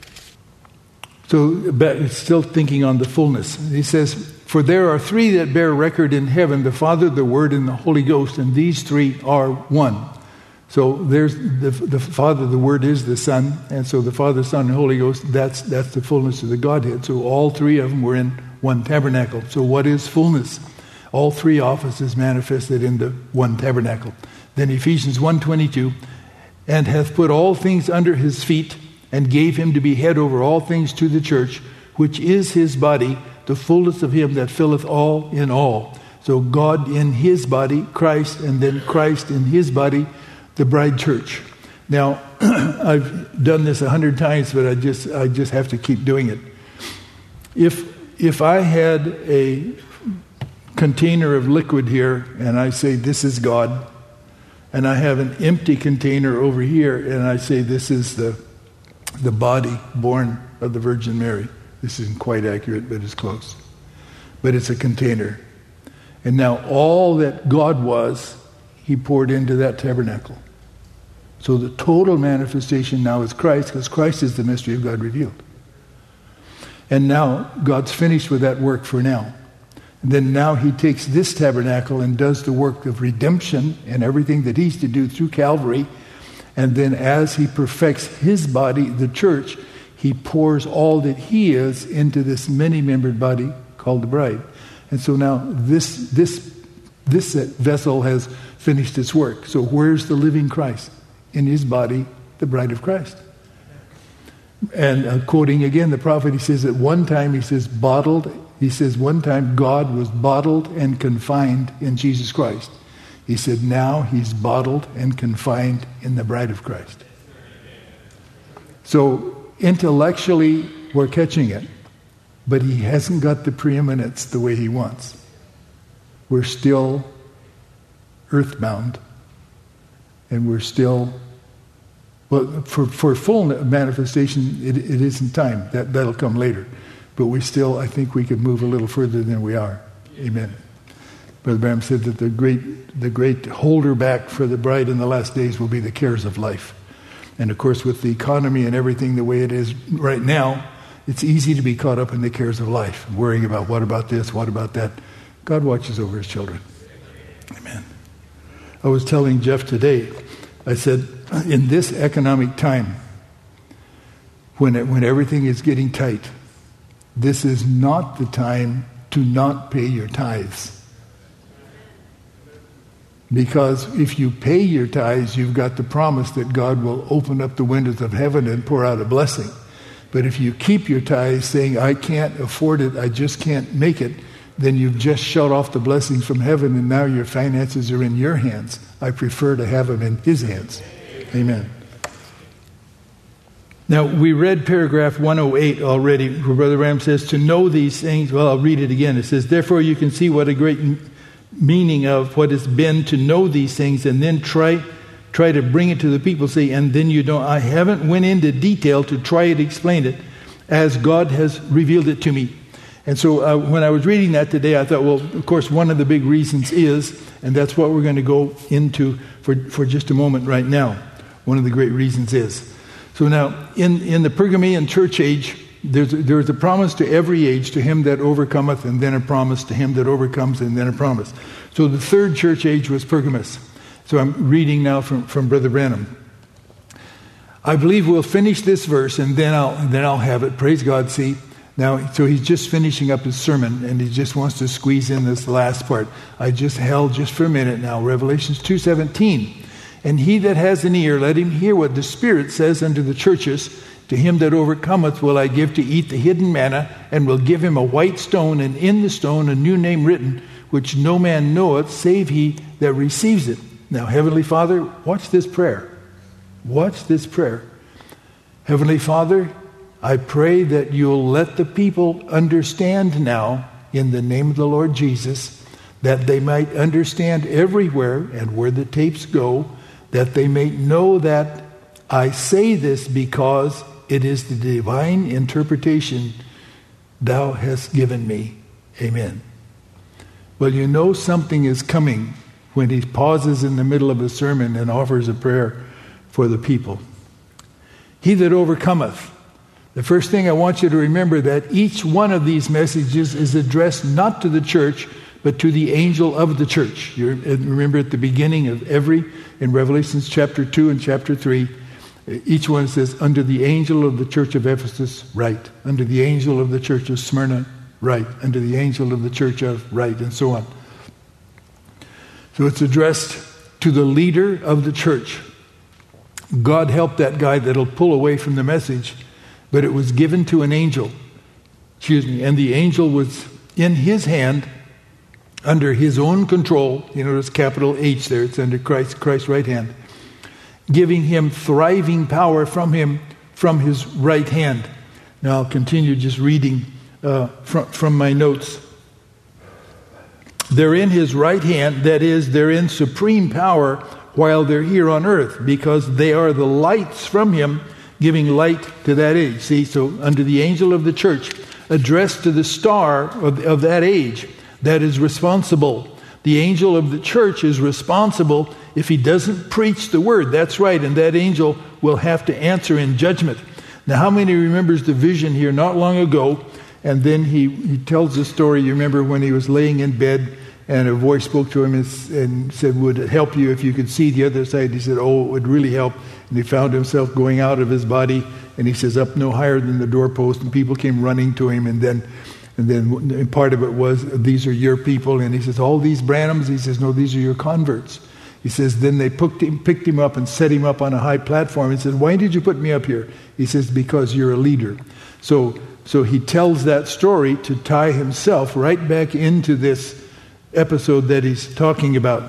So it's still thinking on the fullness. He says, "For there are three that bear record in heaven, the Father, the Word, and the Holy Ghost, and these three are one." So there's the Father, the Word is the Son, and so the Father, Son, and Holy Ghost, that's the fullness of the Godhead. So all three of them were in one tabernacle. So what is fullness? All three offices manifested in the one tabernacle. Then Ephesians 1:22, "And hath put all things under his feet, and gave him to be head over all things to the church, which is his body, the fullness of him that filleth all in all." So God in his body, Christ, and then Christ in his body, the bride church. Now, I've done this 100 times, but I just have to keep doing it. If I had a container of liquid here, and I say this is God, and I have an empty container over here, and I say this is the body born of the Virgin Mary. This isn't quite accurate, but it's close. But it's a container. And now all that God was, he poured into that tabernacle. So the total manifestation now is Christ, because Christ is the mystery of God revealed. And now God's finished with that work for now. And then now he takes this tabernacle and does the work of redemption and everything that he's to do through Calvary. And then as he perfects his body, the church, he pours all that he is into this many-membered body called the bride. And so now this vessel has finished its work. So where's the living Christ? In his body, the bride of Christ. And quoting again the prophet, he says at one time, one time God was bottled and confined in Jesus Christ. He said now he's bottled and confined in the bride of Christ. So intellectually we're catching it, but he hasn't got the preeminence the way he wants. We're still earthbound, and we're still, well, for full manifestation, it isn't time. That'll come later. But we still, I think we could move a little further than we are. Amen. Brother Branham said that the great holder back for the bride in the last days will be the cares of life. And of course, with the economy and everything the way it is right now, it's easy to be caught up in the cares of life, worrying about what about this, what about that. God watches over his children. Amen. I was telling Jeff today, I said, in this economic time, when everything is getting tight, this is not the time to not pay your tithes. Because if you pay your tithes, you've got the promise that God will open up the windows of heaven and pour out a blessing. But if you keep your tithes saying, I can't afford it, I just can't make it, then you've just shut off the blessings from heaven, and now your finances are in your hands. I prefer to have them in his hands. Amen. Now, we read paragraph 108 already, where Brother Branham says, to know these things. Well, I'll read it again. It says, therefore you can see what a great meaning of what it's been to know these things, and then try to bring it to the people. Say, and then you don't. I haven't went into detail to try to explain it as God has revealed it to me. And so when I was reading that today, I thought, well, of course, one of the big reasons is, and that's what we're going to go into for just a moment right now. One of the great reasons is. So now, in the Pergamean church age, there's a promise to every age, to him that overcometh, and then a promise to him that overcomes, and then a promise. So the third church age was Pergamus. So I'm reading now from Brother Branham. I believe we'll finish this verse, and then I'll have it. Praise God. See, now, so he's just finishing up his sermon, and he just wants to squeeze in this last part. I just held just for a minute now. Revelations 2:17. And he that has an ear, let him hear what the Spirit says unto the churches. To him that overcometh will I give to eat the hidden manna, and will give him a white stone, and in the stone a new name written, which no man knoweth, save he that receives it. Now, Heavenly Father, watch this prayer. Watch this prayer. Heavenly Father, I pray that you'll let the people understand now, in the name of the Lord Jesus, that they might understand everywhere and where the tapes go, that they may know that I say this because it is the divine interpretation thou hast given me. Amen. Well, you know something is coming when he pauses in the middle of a sermon and offers a prayer for the people. He that overcometh. The first thing I want you to remember that each one of these messages is addressed not to the church, but to the angel of the church. You remember at the beginning of in Revelations chapter 2 and chapter 3, each one says, under the angel of the church of Ephesus, write. Under the angel of the church of Smyrna, write. Under the angel of the church of, write, and so on. So it's addressed to the leader of the church. God help that guy that'll pull away from the message, but it was given to an angel. And the angel was in his hand, under his own control. You notice capital H there, it's under Christ's right hand, giving him thriving power from his right hand. Now I'll continue just reading from my notes. They're in his right hand, that is, they're in supreme power while they're here on earth, because they are the lights from him, giving light to that age. See, so under the angel of the church, addressed to the star of that age, that is responsible. The angel of the church is responsible if he doesn't preach the word. That's right, and that angel will have to answer in judgment. Now, how many remembers the vision here not long ago? And then he tells the story. You remember when he was laying in bed and a voice spoke to him and said, would it help you if you could see the other side? He said, oh, it would really help. And he found himself going out of his body, and he says, up no higher than the doorpost, and people came running to him, and then part of it was, these are your people. And he says, all these Branhams? He says, no, these are your converts. He says, then they picked him up and set him up on a high platform and said, why did you put me up here? He says, because you're a leader. So he tells that story to tie himself right back into this episode that he's talking about.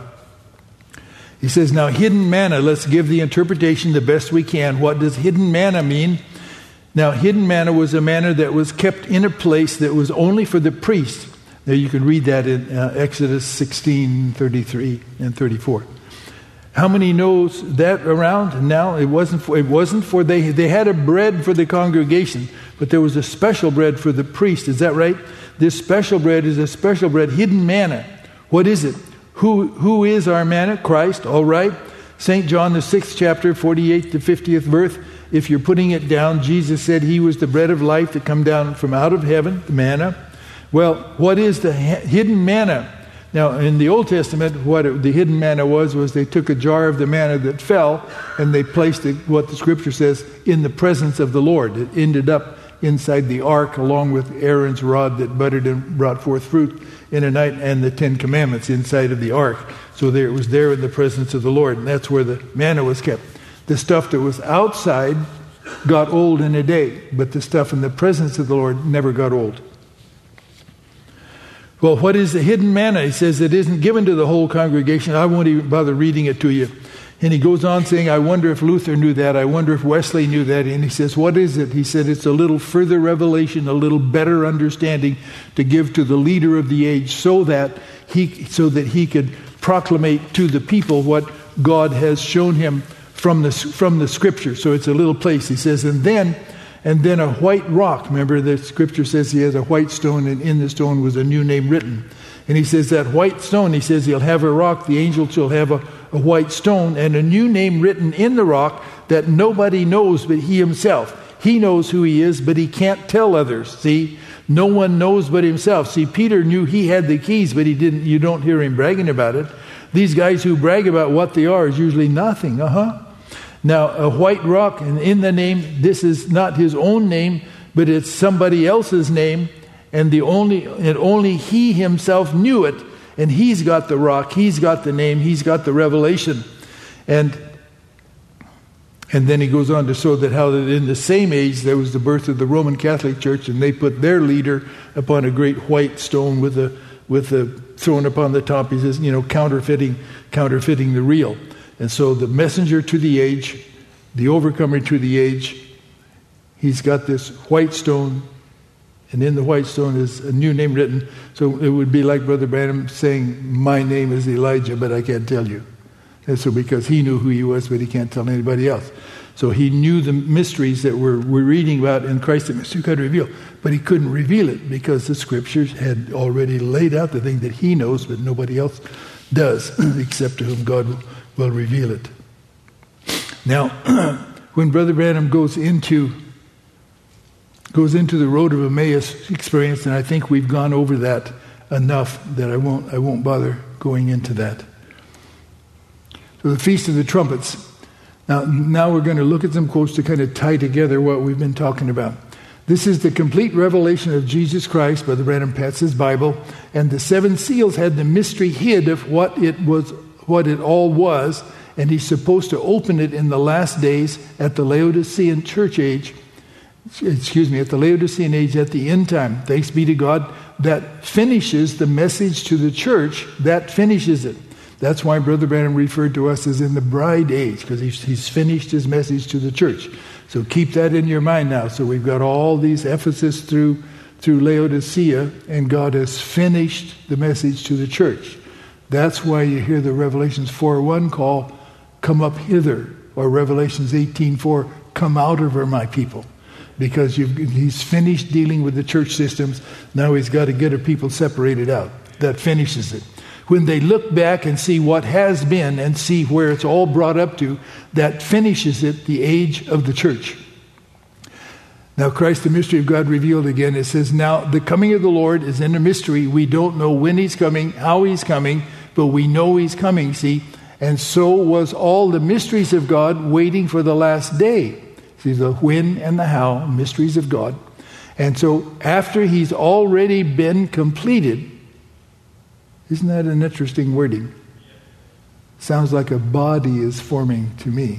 He says, now hidden manna, let's give the interpretation the best we can. What does hidden manna mean? Now, hidden manna was a manna that was kept in a place that was only for the priest. Now, you can read that in Exodus 16, 33 and 34. How many knows that around? Now, it wasn't for they had a bread for the congregation, but there was a special bread for the priest. Is that right? This special bread is a special bread, hidden manna. What is it? Who is our manna? Christ, all right. St. John, the 6th chapter, 48 to 50th verse. If you're putting it down, Jesus said he was the bread of life that come down from out of heaven, the manna. Well, what is the hidden manna? Now, in the Old Testament, the hidden manna was they took a jar of the manna that fell and they placed it, what the Scripture says, in the presence of the Lord. It ended up inside the ark along with Aaron's rod that budded and brought forth fruit in a night, and the 10 Commandments inside of the ark. So it was there in the presence of the Lord, and that's where the manna was kept. The stuff that was outside got old in a day, but the stuff in the presence of the Lord never got old. Well, what is the hidden manna? He says it isn't given to the whole congregation. I won't even bother reading it to you. And he goes on saying, I wonder if Luther knew that. I wonder if Wesley knew that. And he says, what is it? He said, it's a little further revelation, a little better understanding to give to the leader of the age so that he could proclamate to the people what God has shown him from the Scripture. So it's a little place. He says, and then a white rock. Remember, the Scripture says he has a white stone, and in the stone was a new name written. And he says that white stone, he says he'll have a rock, the angel shall have a white stone, and a new name written in the rock that nobody knows but he himself. He knows who he is, but he can't tell others. See, no one knows but himself. See, Peter knew he had the keys, but he didn't. You don't hear him bragging about it. These guys who brag about what they are is usually nothing. Now, a white rock, and in the name, this is not his own name, but it's somebody else's name, and only he himself knew it, and he's got the rock, he's got the name, he's got the revelation. And then he goes on to show that how that in the same age there was the birth of the Roman Catholic Church, and they put their leader upon a great white stone with the thrown upon the top. He says, counterfeiting the real. And so the messenger to the age, the overcomer to the age, he's got this white stone, and in the white stone is a new name written. So it would be like Brother Branham saying, my name is Elijah, but I can't tell you. And so because he knew who he was, but he can't tell anybody else. So he knew the mysteries that we're reading about in Christ, the mystery God revealed, but he couldn't reveal it because the Scriptures had already laid out the thing that he knows, but nobody else does, except to whom God will reveal it. Now, when Brother Branham goes into the Road of Emmaus experience, and I think we've gone over that enough that I won't bother going into that. So the Feast of the Trumpets. Now we're going to look at some quotes to kind of tie together what we've been talking about. This is the complete revelation of Jesus Christ, Brother Branham Pat's his Bible, and the 7 seals had the mystery hid of what it all was, and he's supposed to open it in the last days at the Laodicean church age. At the Laodicean age at the end time. Thanks be to God. That finishes the message to the church. That finishes it. That's why Brother Branham referred to us as in the bride age, because he's finished his message to the church. So keep that in your mind now. So we've got all these Ephesus through Laodicea, and God has finished the message to the church. That's why you hear the Revelations 4:1 call, come up hither, or Revelations 18:4, come out of her, my people. Because he's finished dealing with the church systems. Now he's got to get her people separated out. That finishes it. When they look back and see what has been and see where it's all brought up to, that finishes it, the age of the church. Now, Christ, the mystery of God revealed again. It says, now the coming of the Lord is in a mystery. We don't know when he's coming, how he's coming, but we know he's coming, see. And so was all the mysteries of God waiting for the last day. See, the when and the how, mysteries of God. And so after he's already been completed, isn't that an interesting wording? Sounds like a body is forming to me.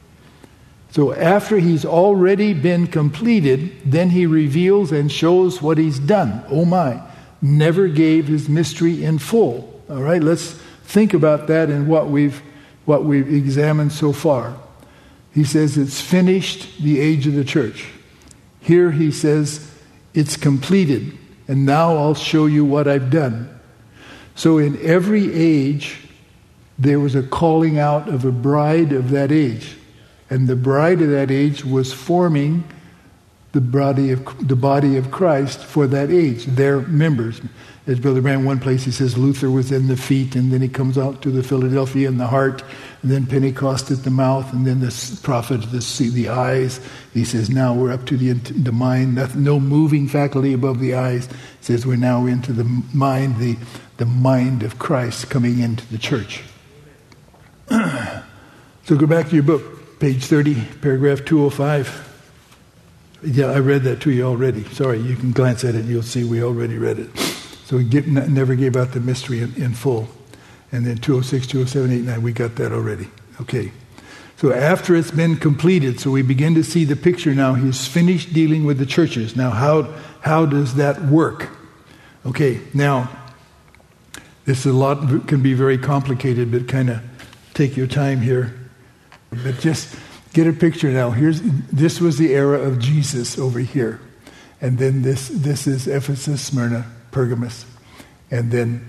So after he's already been completed, then he reveals and shows what he's done. Oh my, never gave his mystery in full. All right, let's think about that in what we've examined so far. He says it's finished, the age of the church. Here he says it's completed, and now I'll show you what I've done. So in every age, there was a calling out of a bride of that age. And the bride of that age was forming the body of Christ for that age, their members. As Brother Branham, one place he says Luther was in the feet, and then he comes out to the Philadelphia in the heart, and then Pentecost at the mouth, and then the prophet, the eyes. He says now we're up to the mind, no moving faculty above the eyes. He says we're now into the mind, the mind of Christ coming into the church. So go back to your book, page 30, paragraph 205. Yeah, I read that to you already. Sorry, you can glance at it. You'll see we already read it. So we never gave out the mystery in full. And then 206, 207, 8, 9, we got that already. Okay. So after it's been completed, so we begin to see the picture now. He's finished dealing with the churches. Now, how does that work? Okay, now, this is can be very complicated, but kind of take your time here. But just get a picture now. This was the era of Jesus over here. And then this is Ephesus, Smyrna, Pergamos. And then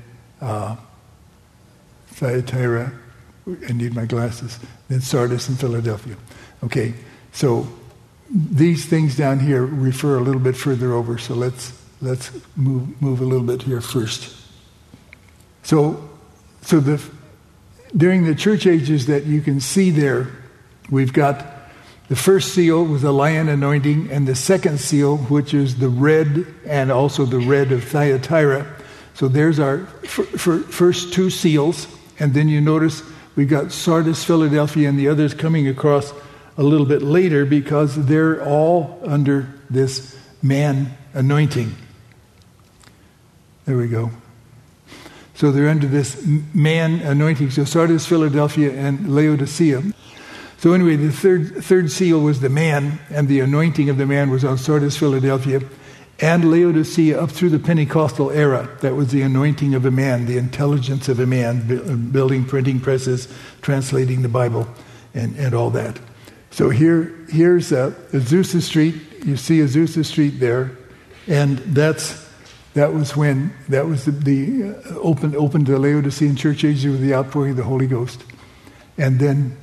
Thyatira, I need my glasses. Then Sardis and Philadelphia. Okay, so these things down here refer a little bit further over. So let's move a little bit here first. So during the church ages that you can see there, we've got the first seal was the lion anointing, and the second seal, which is the red, and also the red of Thyatira. So there's our first 2 seals, and then you notice we've got Sardis, Philadelphia, and the others coming across a little bit later because they're all under this man anointing. There we go. So they're under this man anointing. So Sardis, Philadelphia, and Laodicea. So anyway, the third seal was the man, and the anointing of the man was on Sardis, Philadelphia, and Laodicea up through the Pentecostal era. That was the anointing of a man, the intelligence of a man, building printing presses, translating the Bible, and all that. So here's Azusa Street. You see Azusa Street there, and that was the open to the Laodicean church ages with the outpouring of the Holy Ghost. And then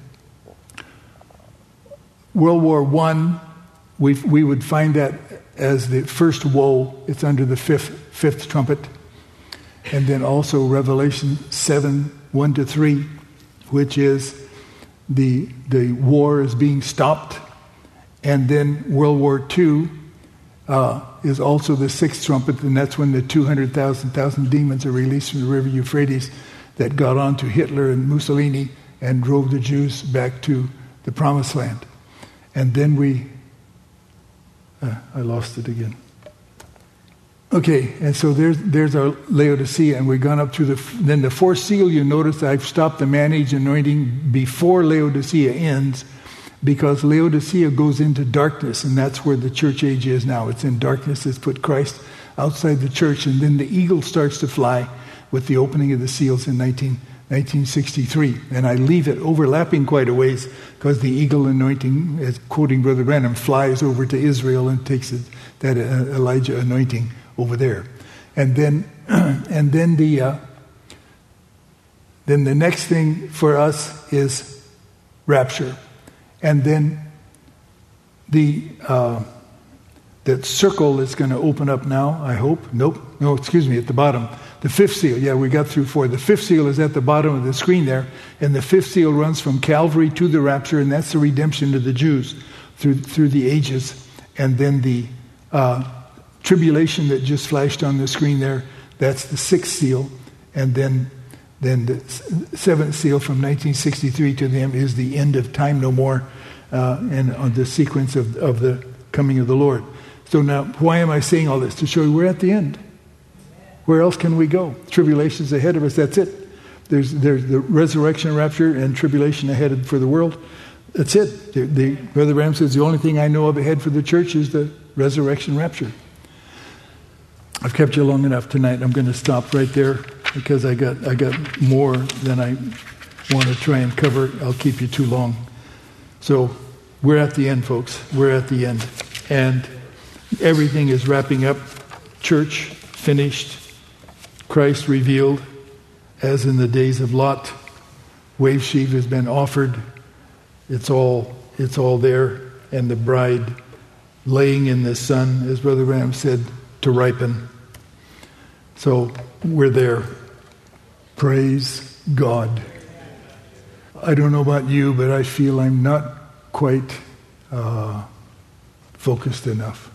World War I, we would find that as the first woe. It's under the fifth trumpet. And then also Revelation 7:1-3, which is the war is being stopped. And then World War II is also the sixth trumpet, and that's when the 200,000 demons are released from the river Euphrates that got on to Hitler and Mussolini and drove the Jews back to the Promised Land. And then I lost it again. Okay, and so there's our Laodicea, and we've gone up through then the fourth seal. You notice I've stopped the man-age anointing before Laodicea ends, because Laodicea goes into darkness, and that's where the church age is now. It's in darkness. It's put Christ outside the church, and then the eagle starts to fly with the opening of the seals in 1963. And I leave it overlapping quite a ways, because the eagle anointing, as quoting Brother Branham, flies over to Israel and takes that Elijah anointing over there. And then the next thing for us is rapture. And then that circle is going to open up now, I hope. No, excuse me, at the bottom. The fifth seal. Yeah, we got through 4. The fifth seal is at the bottom of the screen there. And the fifth seal runs from Calvary to the rapture, and that's the redemption of the Jews through the ages. And then the tribulation that just flashed on the screen there, that's the sixth seal. And then the seventh seal from 1963 to them is the end of time no more, and on the sequence of the coming of the Lord. So now, why am I saying all this? To show you we're at the end. Where else can we go? Tribulation's ahead of us, that's it. There's the resurrection, rapture, and tribulation ahead for the world. That's it. Brother Branham says the only thing I know of ahead for the church is the resurrection, rapture. I've kept you long enough tonight. I'm going to stop right there, because I got more than I want to try and cover. I'll keep you too long. So we're at the end, folks. We're at the end. And everything is wrapping up. Church finished. Christ revealed, as in the days of Lot. Wave sheaf has been offered. It's all there. And the bride laying in the sun, as Brother Branham said, to ripen. So we're there. Praise God. I don't know about you, but I feel I'm not quite focused enough.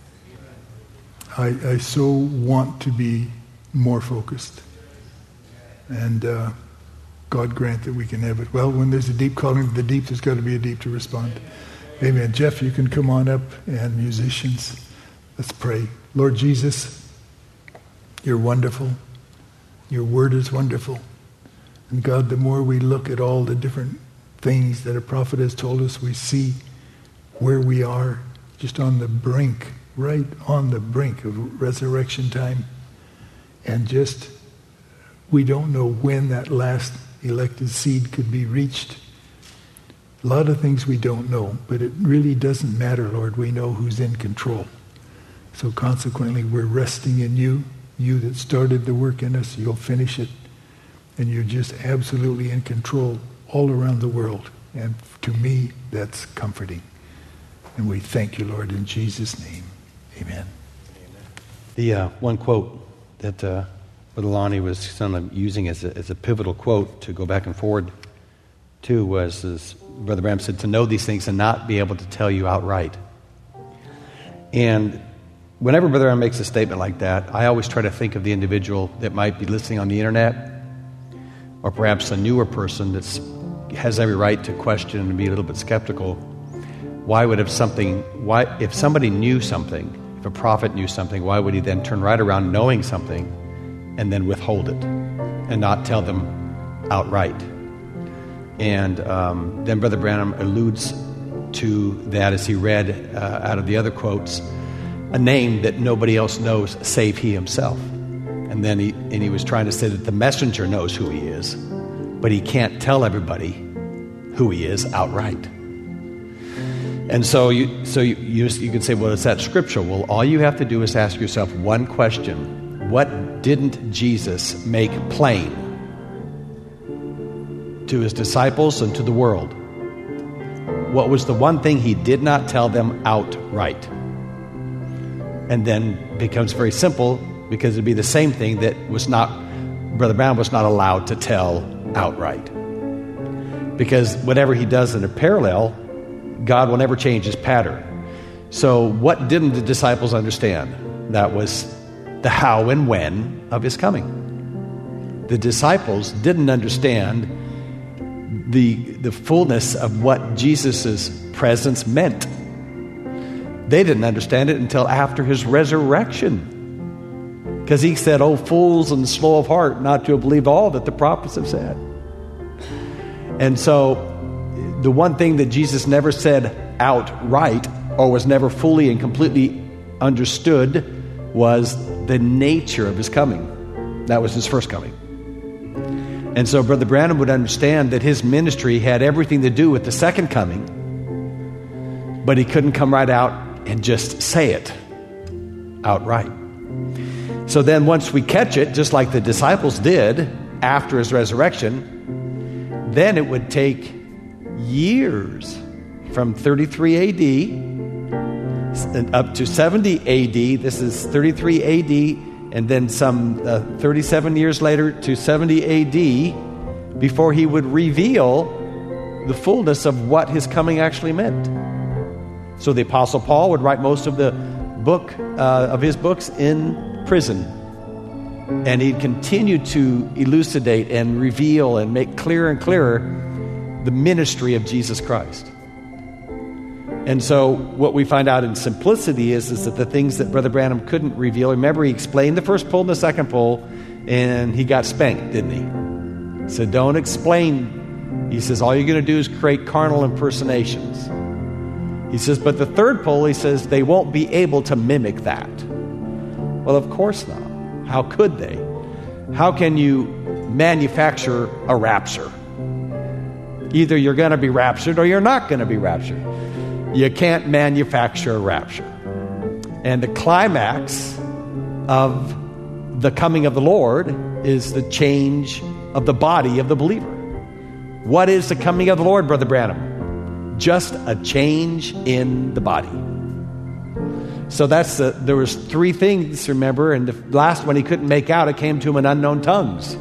I so want to be more focused. And God grant that we can have it. Well, when there's a deep calling to the deep, there's got to be a deep to respond. Amen. Jeff, you can come on up, and musicians, let's pray. Lord Jesus, you're wonderful. Your word is wonderful. And God, the more we look at all the different things that a prophet has told us, we see where we are, just on the brink, right on the brink of resurrection time. And just, we don't know when that last elected seed could be reached. A lot of things we don't know, but it really doesn't matter, Lord. We know who's in control. So consequently, we're resting in you. You that started the work in us, you'll finish it. And you're just absolutely in control all around the world. And to me, that's comforting. And we thank you, Lord, in Jesus' name. Amen. The one quote that Brother Lonnie was using as a pivotal quote to go back and forward to was, as Brother Branham said, to know these things and not be able to tell you outright. And whenever Brother Branham makes a statement like that, I always try to think of the individual that might be listening on the internet, or perhaps a newer person that has every right to question and be a little bit skeptical. If somebody knew something, if a prophet knew something, why would he then turn right around knowing something and then withhold it and not tell them outright? And then Brother Branham alludes to that as he read out of the other quotes, a name that nobody else knows save he himself. And then he was trying to say that the messenger knows who he is, but he can't tell everybody who he is outright. And so you can say, well, is that scriptural? Well, all you have to do is ask yourself one question. What didn't Jesus make plain to his disciples and to the world? What was the one thing he did not tell them outright? And then it becomes very simple, because it'd be the same thing that Brother Branham was not allowed to tell outright. Because whatever he does in a parallel, God will never change his pattern. So what didn't the disciples understand? That was the how and when of his coming. The disciples didn't understand the fullness of what Jesus' presence meant. They didn't understand it until after his resurrection. Because he said, "Oh, fools and slow of heart, not to have believed all that the prophets have said." And so the one thing that Jesus never said outright, or was never fully and completely understood, was the nature of his coming. That was his first coming. And so Brother Branham would understand that his ministry had everything to do with the second coming, but he couldn't come right out and just say it outright. So then once we catch it, just like the disciples did after his resurrection, then it would take years from 33 AD up to 70 AD. This is 33 AD, and then some 37 years later to 70 AD before he would reveal the fullness of what his coming actually meant. So the Apostle Paul would write most of the book of his books in prison. And he'd continue to elucidate and reveal and make clearer and clearer the ministry of Jesus Christ. And so what we find out in simplicity is that the things that Brother Branham couldn't reveal, remember he explained the first pull and the second pull, and he got spanked, didn't he? He said, don't explain. He says, all you're going to do is create carnal impersonations. He says, but the third pull, he says, they won't be able to mimic that. Well, of course not. How could they? How can you manufacture a rapture? Either you're going to be raptured or you're not going to be raptured. You can't manufacture a rapture. And the climax of the coming of the Lord is the change of the body of the believer. What is the coming of the Lord, Brother Branham? Just a change in the body. So there was three things, remember, and the last one he couldn't make out. It came to him in unknown tongues.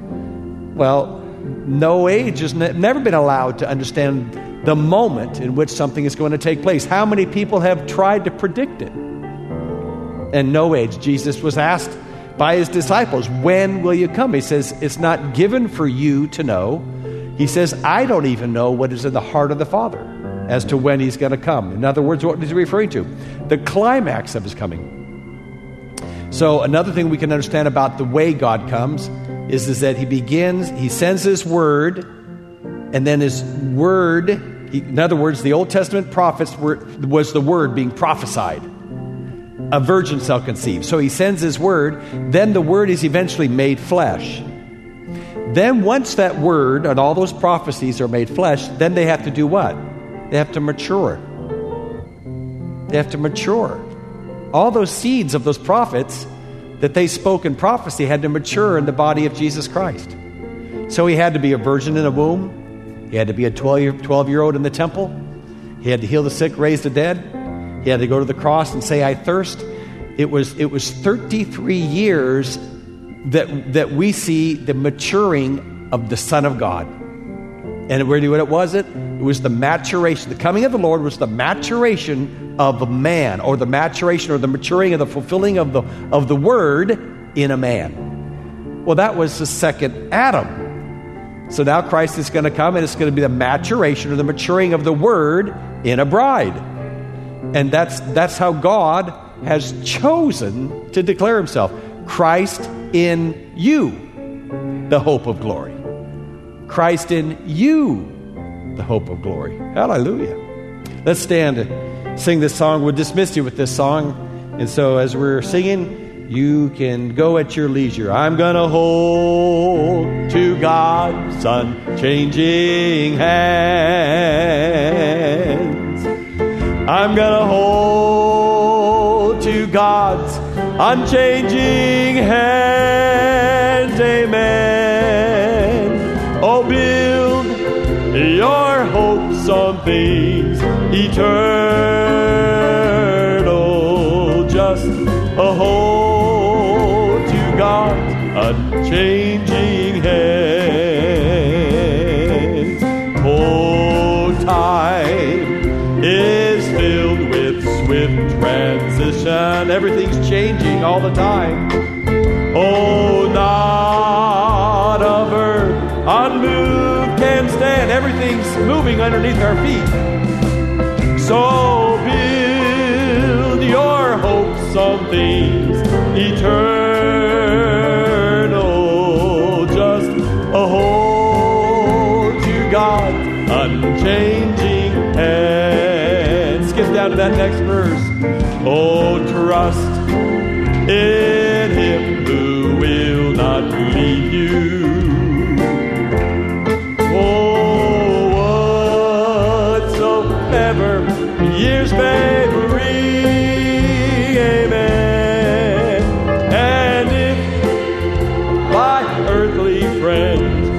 Well, no age has never been allowed to understand the moment in which something is going to take place. How many people have tried to predict it? And no age. Jesus was asked by his disciples, when will you come? He says, it's not given for you to know. He says, I don't even know what is in the heart of the Father as to when he's going to come. In other words, what is he referring to? The climax of his coming. So another thing we can understand about the way God comes is that he sends his word, and then his word, in other words, the Old Testament prophets was the word being prophesied. A virgin shall conceive. So he sends his word, then the word is eventually made flesh. Then once that word and all those prophecies are made flesh, then they have to do what? They have to mature. They have to mature. All those seeds of those prophets that they spoke in prophecy had to mature in the body of Jesus Christ. So he had to be a virgin in a womb. He had to be a 12-year-old in the temple. He had to heal the sick, raise the dead. He had to go to the cross and say, I thirst. It was 33 years that we see the maturing of the Son of God. And really what it was? It was the maturation. The coming of the Lord was the maturation of a man, or the maturation or the maturing of the fulfilling of the word in a man. Well, that was the second Adam. So now Christ is going to come, and it's going to be the maturation or the maturing of the word in a bride. And that's how God has chosen to declare himself. Christ in you, the hope of glory. Christ in you, the hope of glory. Hallelujah. Let's stand and sing this song. We'll dismiss you with this song. And so as we're singing, you can go at your leisure. I'm going to hold to God's unchanging hands. I'm gonna hold to God's unchanging hand. Amen. Oh, build your hopes on things eternal. Just a hold to God's unchanging hand. Oh, time is filled with swift transition. Everything's changing all the time. Oh, not of earth unmoved can stand. Everything's moving underneath our feet. So build your hopes on things eternal. Just a hold to God's unchanging hand. Skip down to that next verse. Oh, trust in Him who will not leave you. Oh, whatsoever years may bring, amen. And if by earthly friends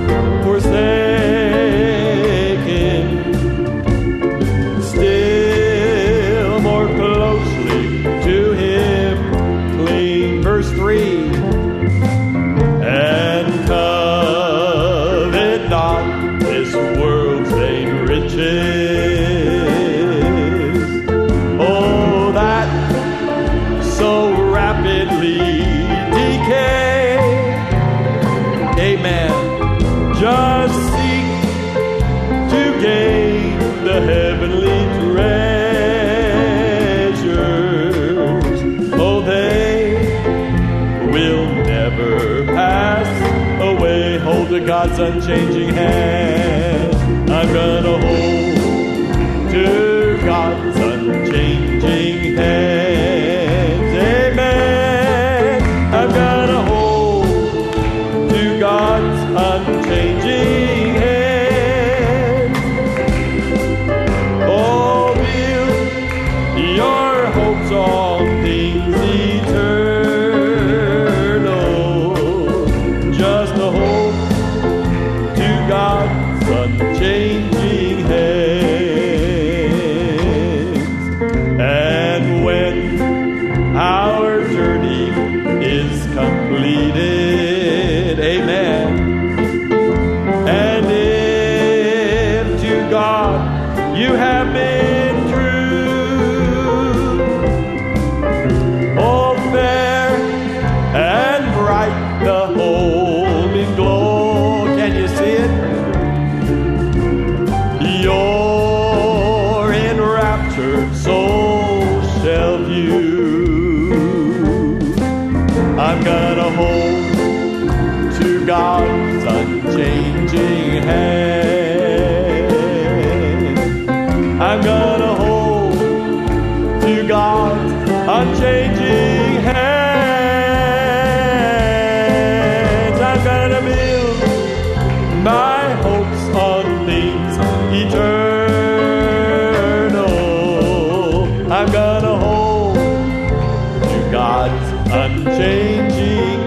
forsaken, still more closely to Him cling. Verse 3. And covet not this world's vain riches, oh, that so rapidly decay. Amen. Just seek to gain the heavenly treasures. Oh, they will never pass away. Hold to God's unchanging hand. I'm gonna hold to God's unchanging hand. Amen. I'm gonna hold to God's unchanging hand. Oh, build your hopes on things eternal. Just a hope to God's unchanging hand. And when our journey is completed, amen. And if to God you have been true, oh, fair and bright the home in glow. Can you see it? Your enraptured soul shall view. I'm gonna hold to God's unchanging hand. I'm gonna hold to God's unchanging hand. I'm gonna build my hopes on things eternal. I'm gonna hold to God's unchanging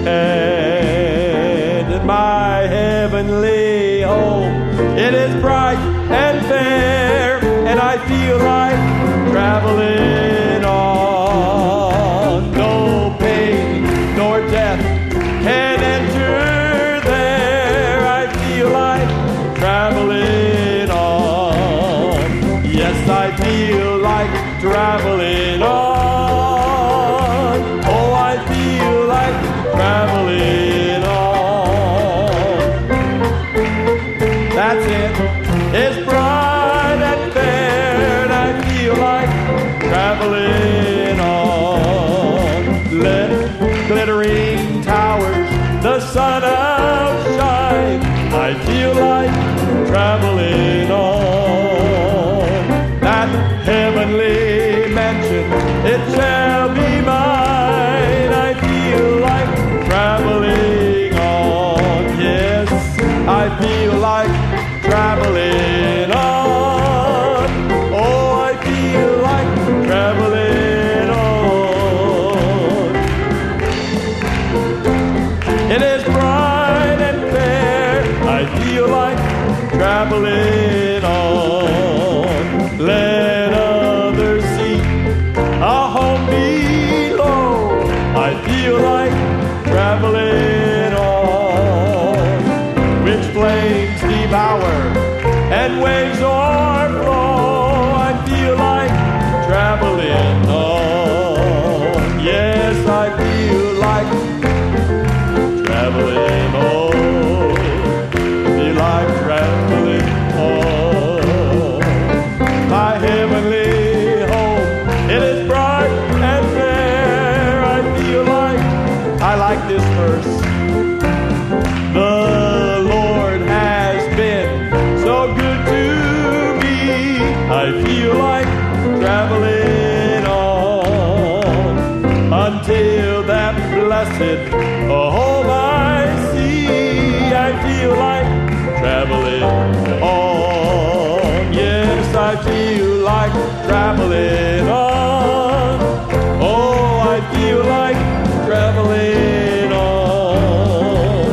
hand. In my heavenly home, it is bright and fair, and I feel like traveling on. No pain nor death can enter there. I feel like traveling on. Yes, I feel like traveling on. Oh, I feel like traveling on. That's it. It's bright and fair, and I feel like traveling on. Glittering towers, the sun outshine. I feel like traveling on. That heavenly mansion, it shall be mine. I feel like traveling on. Yes, I feel like traveling on. Oh, I feel traveling on. Yes, I feel like traveling on. Feel like traveling on. My heavenly home, it is bright and fair. I feel like, I like this verse. The Lord has been so good to me. I feel like traveling on until that blessed home I see. I feel like traveling on. Yes, I feel like traveling on. Oh, I feel like traveling on.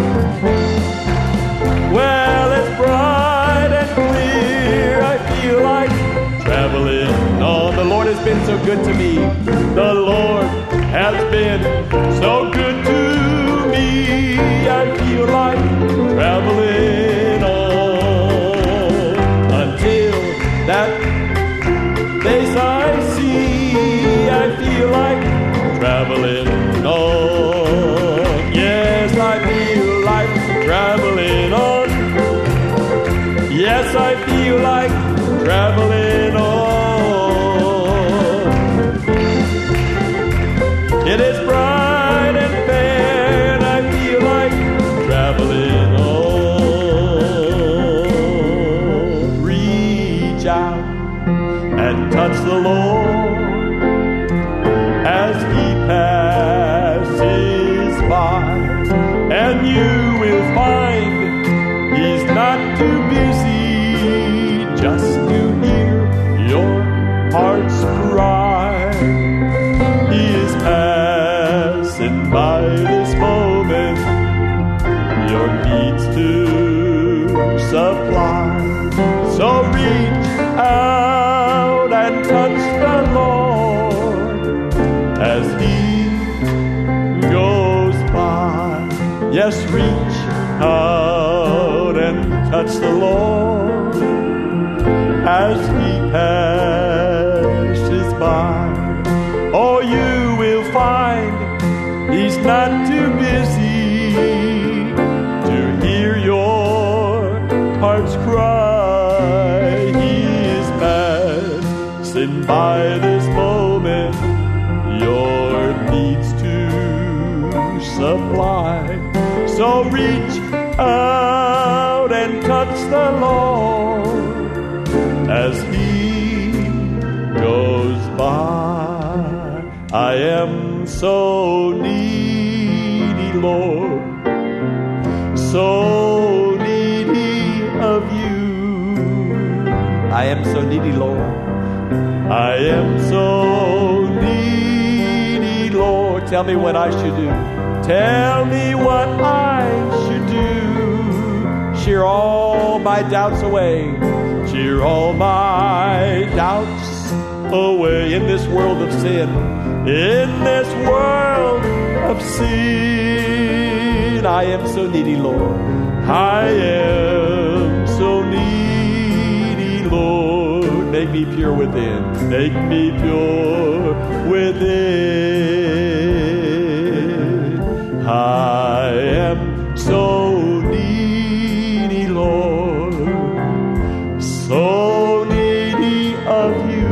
Well, it's bright and clear. I feel like traveling on. The Lord has been so good to me. The Lord has been so good to me. I feel like traveling on until that face I see. I feel like traveling on. Yes, I feel like traveling on. Yes, I feel like traveling on. It is bright and fair, and I feel like traveling on. Reach out and touch the Lord as He passes by, and you will find He's not too busy just to hear your heart's cry. He is passing by this moment, your needs to supply. So reach out and touch the Lord as He goes by. Yes, reach out and touch the Lord as He passes by. Oh, you will find He's not too busy to hear your heart's cry. He is passing by this moment, your needs to supply. So reach out and touch the Lord as He goes by. I am so needy, Lord, so needy of you. I am so needy, Lord. I am so needy, Lord. Tell me what I should do. Tell me what I should do. Cheer all my doubts away. Cheer all my doubts away in this world of sin. In this world of sin. I am so needy, Lord. I am so needy, Lord. Make me pure within. Make me pure within. I am so needy, Lord. So needy of you.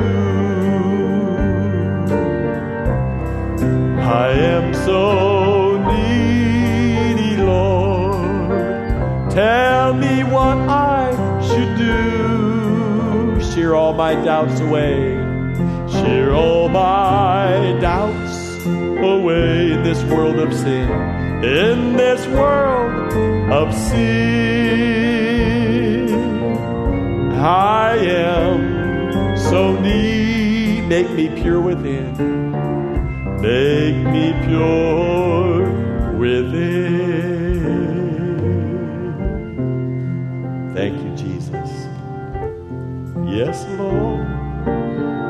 I am so needy, Lord. Tell me what I should do. Shear all my doubts away. Shear all my doubts away in this world of sin. In this world of sin. I am so needy. Make me pure within. Make me pure within. Thank you, Jesus. Yes, Lord.